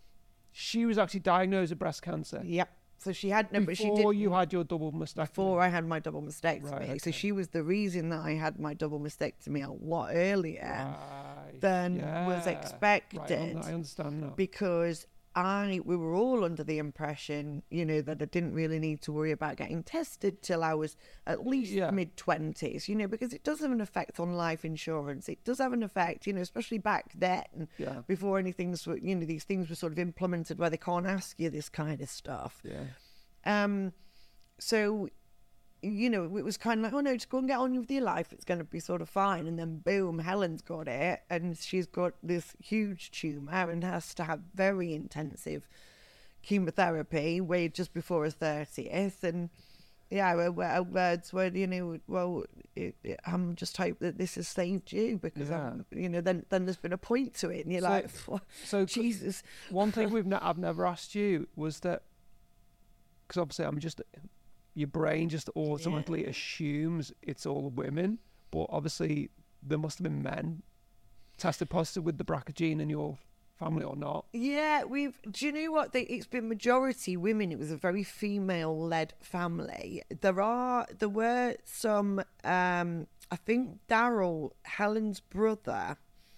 Speaker 3: She was actually diagnosed with breast cancer
Speaker 2: Yep. So she had no, but she
Speaker 3: before
Speaker 2: did
Speaker 3: you had your double mastectomy.
Speaker 2: before I had my double mastectomy.
Speaker 3: Right,
Speaker 2: So
Speaker 3: okay.
Speaker 2: she was the reason that I had my double mastectomy a lot earlier.
Speaker 3: Right,
Speaker 2: than
Speaker 3: yeah.
Speaker 2: was
Speaker 3: Right,
Speaker 2: expected.
Speaker 3: I understand now.
Speaker 2: Because I we were all under the impression, you know, that I didn't really need to worry about getting tested till I was at least
Speaker 3: Yeah.
Speaker 2: mid twenties, you know, because it does have an effect on life insurance. It does have an effect, you know, especially back then,
Speaker 3: Yeah.
Speaker 2: before anything's, you know, these things were sort of implemented where they can't ask you this kind of stuff.
Speaker 3: Yeah.
Speaker 2: Um, so, you know, it was kind of like, oh no, just go and get on with your life. It's going to be sort of fine. And then boom, Helen's got it, and she's got this huge tumour and has to have very intensive chemotherapy way just before her thirtieth. And yeah, her, her words were, you know, well, it, it, I'm just hope that this has saved you because,
Speaker 3: Yeah.
Speaker 2: I'm, you know, then then there's been a point to it, and you're
Speaker 3: So-
Speaker 2: like,
Speaker 3: So
Speaker 2: Jesus.
Speaker 3: one thing we've ne- I've never asked you was that, because obviously I'm just, your brain just automatically assumes it's all women, but obviously there must have been men tested positive with the B R C A gene in your family or not.
Speaker 2: Yeah, we've. Do you know what? They, it's been majority women. It was a very female-led family. There are, there were some. Um, I think Daryl, Helen's brother.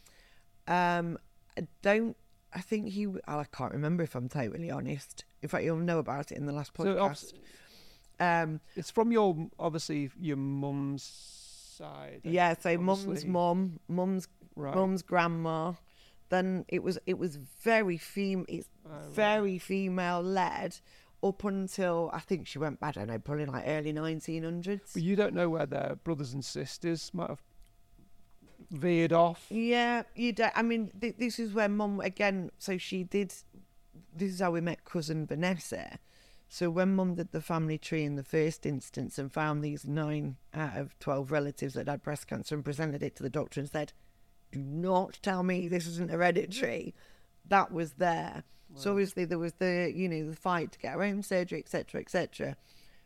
Speaker 2: Um, I don't. I think he. Oh, I can't remember if I'm totally honest. In fact, you'll know about it in the last
Speaker 3: So
Speaker 2: podcast.
Speaker 3: obs-
Speaker 2: um,
Speaker 3: it's from your, obviously, your mum's side.
Speaker 2: yeah. So mum's
Speaker 3: obviously.
Speaker 2: mum, mum's
Speaker 3: Right.
Speaker 2: mum's grandma. Then it was it was very fem it's
Speaker 3: Oh, right.
Speaker 2: very female led up until I think she went back, I don't know, probably like early nineteen hundreds.
Speaker 3: But you don't know where their brothers and sisters might have veered off.
Speaker 2: Yeah, you do. I mean, th- this is where mum again. So she did. This is how we met cousin Vanessa. So when mum did the family tree in the first instance and found these nine out of twelve relatives that had breast cancer and presented it to the doctor and said, "Do not tell me this isn't hereditary," that was there. So obviously there was the, you know, the fight to get her own surgery, et cetera, et cetera.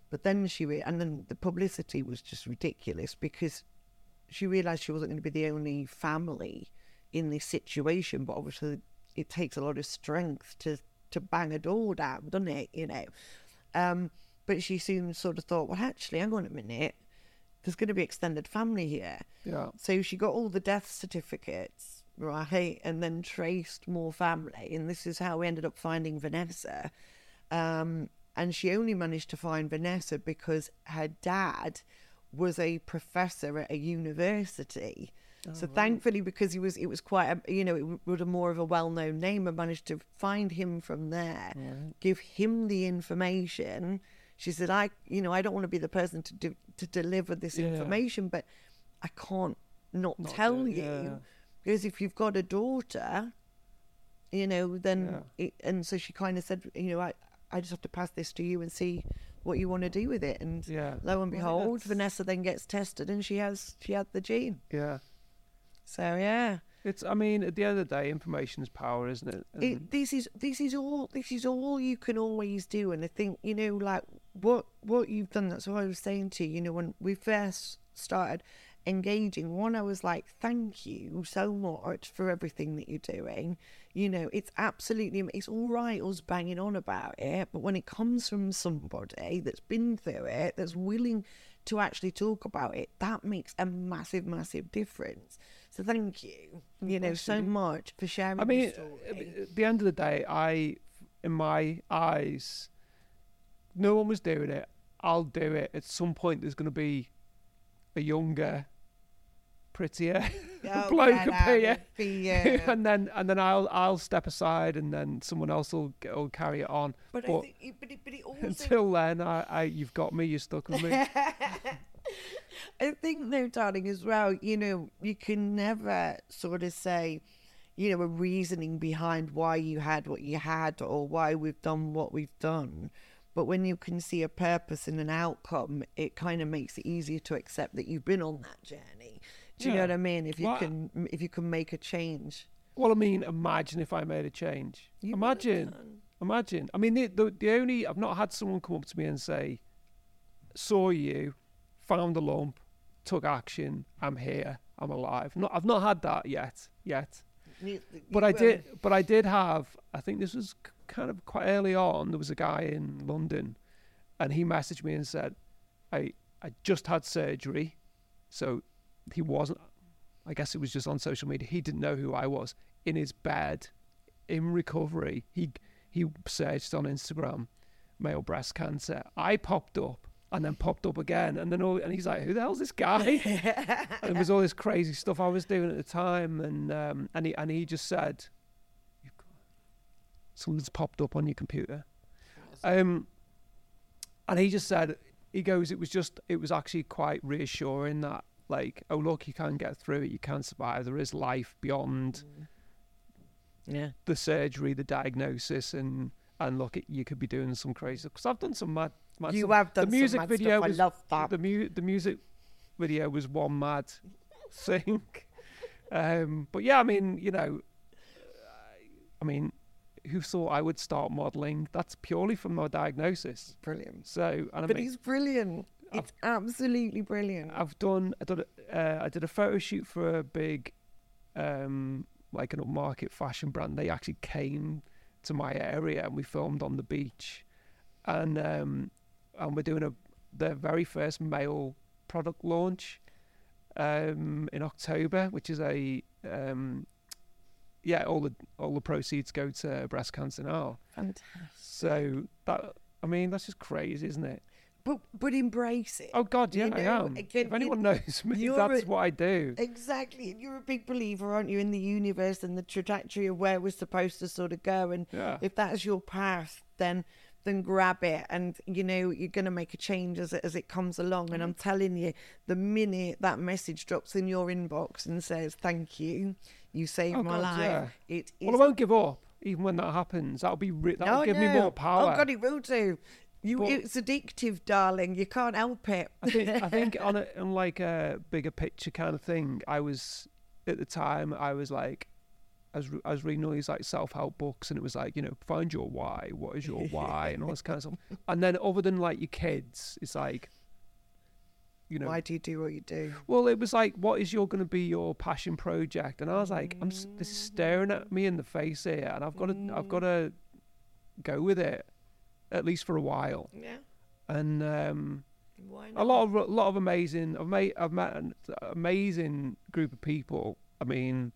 Speaker 2: But then she, re- and then the publicity was just ridiculous because she realised she wasn't going to be the only family in this situation. But obviously it takes a lot of strength to, to bang a door down, doesn't it, you know? Um, but she soon sort of thought, well, actually, hang on a minute, there's going to be extended family here.
Speaker 3: Yeah.
Speaker 2: So she got all the death certificates, right, and then traced more family. And this is how we ended up finding Vanessa. Um, and she only managed to find Vanessa because her dad was a professor at a university. Oh, so right. Thankfully, because he was, it was quite, a, you know, it was a more of a well-known name. I managed to find him from there, right. give him the information. She said, I, you know, I don't want to be the person to do, to deliver this yeah. information, but I can't not, not tell do, you. Yeah. Because if you've got a daughter, you know, then, yeah. it, and so she kind of said, you know, I, I just have to pass this to you and see what you want to do with it. And
Speaker 3: yeah.
Speaker 2: lo and behold,
Speaker 3: well,
Speaker 2: Vanessa then gets tested and she has, she had the gene.
Speaker 3: Yeah.
Speaker 2: So, yeah.
Speaker 3: It's, I mean, at the end of the day, information is power, isn't it? And
Speaker 2: it this is, this is all, this is all you can always do. And I think, you know, like what, what you've done, that's what I was saying to you, you know, when we first started engaging, one, I was like, thank you so much for everything that you're doing. You know, it's absolutely, it's all right us banging on about it, but when it comes from somebody that's been through it, that's willing to actually talk about it, that makes a massive, massive difference. So thank you, you know, so much for sharing.
Speaker 3: I mean,
Speaker 2: your story.
Speaker 3: At the end of the day, I, in my eyes, no one was doing it. I'll do it. At some point, there's going to be a younger, prettier
Speaker 2: oh,
Speaker 3: bloke
Speaker 2: yeah,
Speaker 3: appear,
Speaker 2: be, uh...
Speaker 3: and then and then I'll I'll step aside, and then someone else will, will carry it on.
Speaker 2: But,
Speaker 3: but,
Speaker 2: I think, but, it, but it also...
Speaker 3: until then, I, I you've got me. You're stuck with me.
Speaker 2: I think, though, darling, as well, you know, you can never sort of say, you know, a reasoning behind why you had what you had or why we've done what we've done. But when you can see a purpose and an outcome, it kind of makes it easier to accept that you've been on that journey. Do you yeah. know what I mean? If you well, can, if you can make a change.
Speaker 3: Well, I mean, imagine if I made a change. You imagine, imagine. I mean, the, the the only I've not had someone come up to me and say, "Saw you, found a lump, took action. I'm here. I'm alive." Not, I've not had that yet. Yet. You, you but I will. did. But I did have. I think this was kind of quite early on. There was a guy in London, and he messaged me and said, "I I just had surgery," so he wasn't. I guess it was just on social media. He didn't know who I was. In his bed, in recovery, he he searched on Instagram, male breast cancer. I popped up. And then popped up again, and then all, and he's like, "Who the hell's this guy?" And there was all this crazy stuff I was doing at the time, and um, and he and he just said, "Something's popped up on your computer," um, and he just said, he goes, "It was just, it was actually quite reassuring that, like, oh look, you can get through it, you can survive. There is life beyond,
Speaker 2: yeah,
Speaker 3: the surgery, the diagnosis, and and look, it, you could be doing some crazy stuff." Because I've done some mad. Mad
Speaker 2: you
Speaker 3: stuff.
Speaker 2: have done
Speaker 3: the music
Speaker 2: some mad
Speaker 3: video
Speaker 2: stuff.
Speaker 3: was,
Speaker 2: I love that.
Speaker 3: The, mu- the music video was one mad thing. Um, but yeah, I mean, you know, I mean, who thought I would start modelling? That's purely from my diagnosis.
Speaker 2: Brilliant.
Speaker 3: So, and I
Speaker 2: but
Speaker 3: mean,
Speaker 2: he's brilliant.
Speaker 3: I've,
Speaker 2: it's absolutely brilliant.
Speaker 3: I've done, I did, a, uh, I did a photo shoot for a big, um, like an upmarket fashion brand. They actually came to my area and we filmed on the beach, and um, and we're doing a their very first male product launch um, in October, which is a um, yeah, all the all the proceeds go to breast cancer now.
Speaker 2: Fantastic.
Speaker 3: So that, I mean, that's just crazy, isn't it?
Speaker 2: But but embrace it.
Speaker 3: Oh God, yeah,
Speaker 2: you know,
Speaker 3: I am.
Speaker 2: Again,
Speaker 3: if anyone knows me, that's a, what I do.
Speaker 2: Exactly. You're a big believer, aren't you, in the universe and the trajectory of where we're supposed to sort of go. And
Speaker 3: yeah.
Speaker 2: if that's your path, then then grab it, and you know you're going to make a change as it, as it comes along. And I'm telling you, the minute that message drops in your inbox and says thank you, you saved
Speaker 3: oh,
Speaker 2: my
Speaker 3: God,
Speaker 2: life.
Speaker 3: Yeah.
Speaker 2: It is.
Speaker 3: Well, I won't give up even when that happens. That'll be re- that'll
Speaker 2: no,
Speaker 3: give
Speaker 2: no.
Speaker 3: me more power.
Speaker 2: Oh God, it will do. You,
Speaker 3: but
Speaker 2: it's addictive, darling. You can't help it.
Speaker 3: I think I think on a on like a bigger picture kind of thing, I was at the time I was like, I was, I was reading all these like self-help books, and it was like, you know, find your why, what is your why, and all this kind of stuff. And then other than like your kids, it's like, you know,
Speaker 2: why do you do what you do?
Speaker 3: Well, it was like, what is your going to be your passion project? And I was like, I'm s- this is staring at me in the face here, and I've got to, mm. I've got to go with it, at least for a while.
Speaker 2: Yeah.
Speaker 3: And um,
Speaker 2: why not?
Speaker 3: a lot of a lot of amazing, I've met, I've met an amazing group of people. I mean,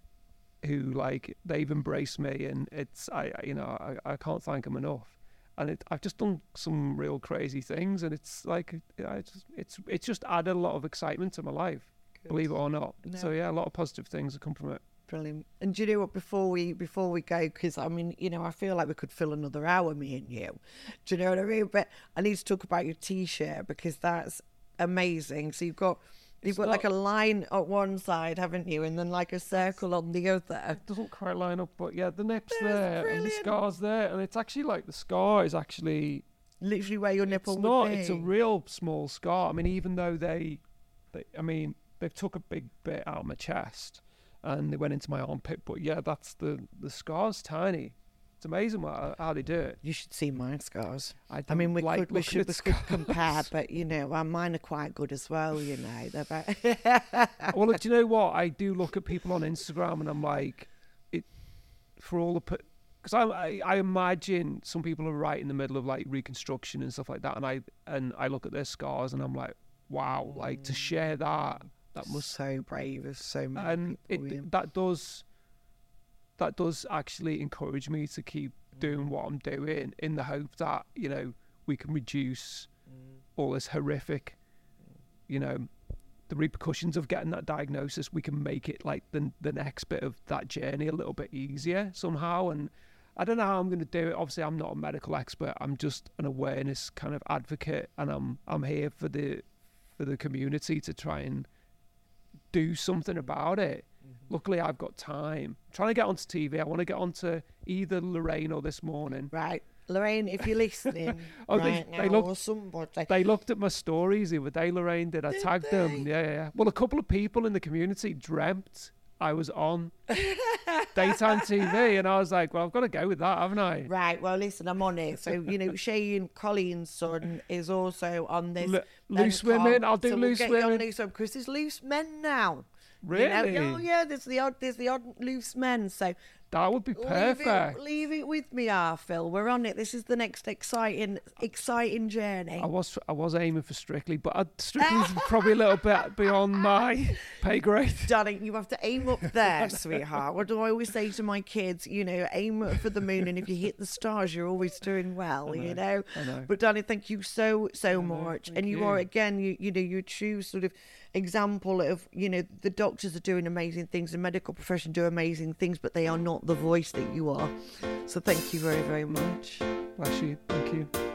Speaker 3: who like they've embraced me, and it's I, you know, I, I can't thank them enough. And it, I've just done some real crazy things, and it's like I just, it's it's just added a lot of excitement to my life, Good. Believe it or not. No. So yeah, a lot of positive things have come from it.
Speaker 2: Brilliant. And do you know what? Before we before we go, because I mean, you know, I feel like we could fill another hour, me and you. Do you know what I mean? But I need to talk about your T-shirt, because that's amazing. So you've got. You've got not, like a line on one side, haven't you? And then like a circle on the other.
Speaker 3: It doesn't quite line up, but yeah, the nip's there and the scar's there. And it's actually like the scar is actually...
Speaker 2: literally where your nipple
Speaker 3: it's
Speaker 2: would
Speaker 3: not,
Speaker 2: be.
Speaker 3: It's a real small scar. I mean, even though they, they... I mean, they took a big bit out of my chest and they went into my armpit. But yeah, that's the... The scar's tiny. It's amazing what, how they do it.
Speaker 2: You should see my scars.
Speaker 3: I,
Speaker 2: I mean, we
Speaker 3: like
Speaker 2: could we should we could compare, but you know, well, mine are quite good as well. You know, they're about...
Speaker 3: Well, look, do you know what? I do look at people on Instagram, and I'm like, it for all the because I, I I imagine some people are right in the middle of like reconstruction and stuff like that, and I and I look at their scars, and I'm like, wow, like to share that that must
Speaker 2: so brave of so many
Speaker 3: and
Speaker 2: people.
Speaker 3: it
Speaker 2: Yeah.
Speaker 3: that does. That does actually encourage me to keep doing what I'm doing, in the hope that, you know, we can reduce mm. all this horrific, you know, the repercussions of getting that diagnosis. We can make it like the the next bit of that journey a little bit easier somehow. And I don't know how I'm going to do it. Obviously, I'm not a medical expert. I'm just an awareness kind of advocate, and I'm I'm here for the for the community to try and do something about it. Luckily, I've got time. I'm trying to get onto T V. I want to get onto either Lorraine or This Morning.
Speaker 2: Right. Lorraine, if you're listening
Speaker 3: oh,
Speaker 2: right
Speaker 3: they,
Speaker 2: now,
Speaker 3: they looked,
Speaker 2: or somebody.
Speaker 3: They looked at my stories the other day, Lorraine did. I
Speaker 2: did
Speaker 3: tagged
Speaker 2: they?
Speaker 3: them. Yeah, yeah, yeah. Well, a couple of people in the community dreamt I was on daytime T V, and I was like, well, I've got to go with that, haven't I?
Speaker 2: Right. Well, listen, I'm on it. So, you know, Shane Colleen's son is also on this.
Speaker 3: L- loose women. I'll do
Speaker 2: so
Speaker 3: loose
Speaker 2: we'll
Speaker 3: women.
Speaker 2: Loose women, because there's loose men now.
Speaker 3: Really?
Speaker 2: You know? Oh, yeah. There's the odd. There's the odd loose men. So
Speaker 3: that would be perfect.
Speaker 2: Leave it, leave it with me, ah, Phil. We're on it. This is the next exciting, exciting journey.
Speaker 3: I was, I was aiming for Strictly, but I'd, Strictly's probably a little bit beyond my pay grade.
Speaker 2: Darling, you have to aim up there, sweetheart. What do I always say to my kids? You know, aim for the moon, and if you hit the stars, you're always doing well.
Speaker 3: I know,
Speaker 2: you know.
Speaker 3: I know.
Speaker 2: But darling, thank you so, so
Speaker 3: know,
Speaker 2: much. And you,
Speaker 3: you
Speaker 2: are again, you, you know, you're a true sort of example of, you know, the doctors are doing amazing things, the medical profession do amazing things, but they are not the voice that you are. So thank you very, very much.
Speaker 3: Bless you. Thank you.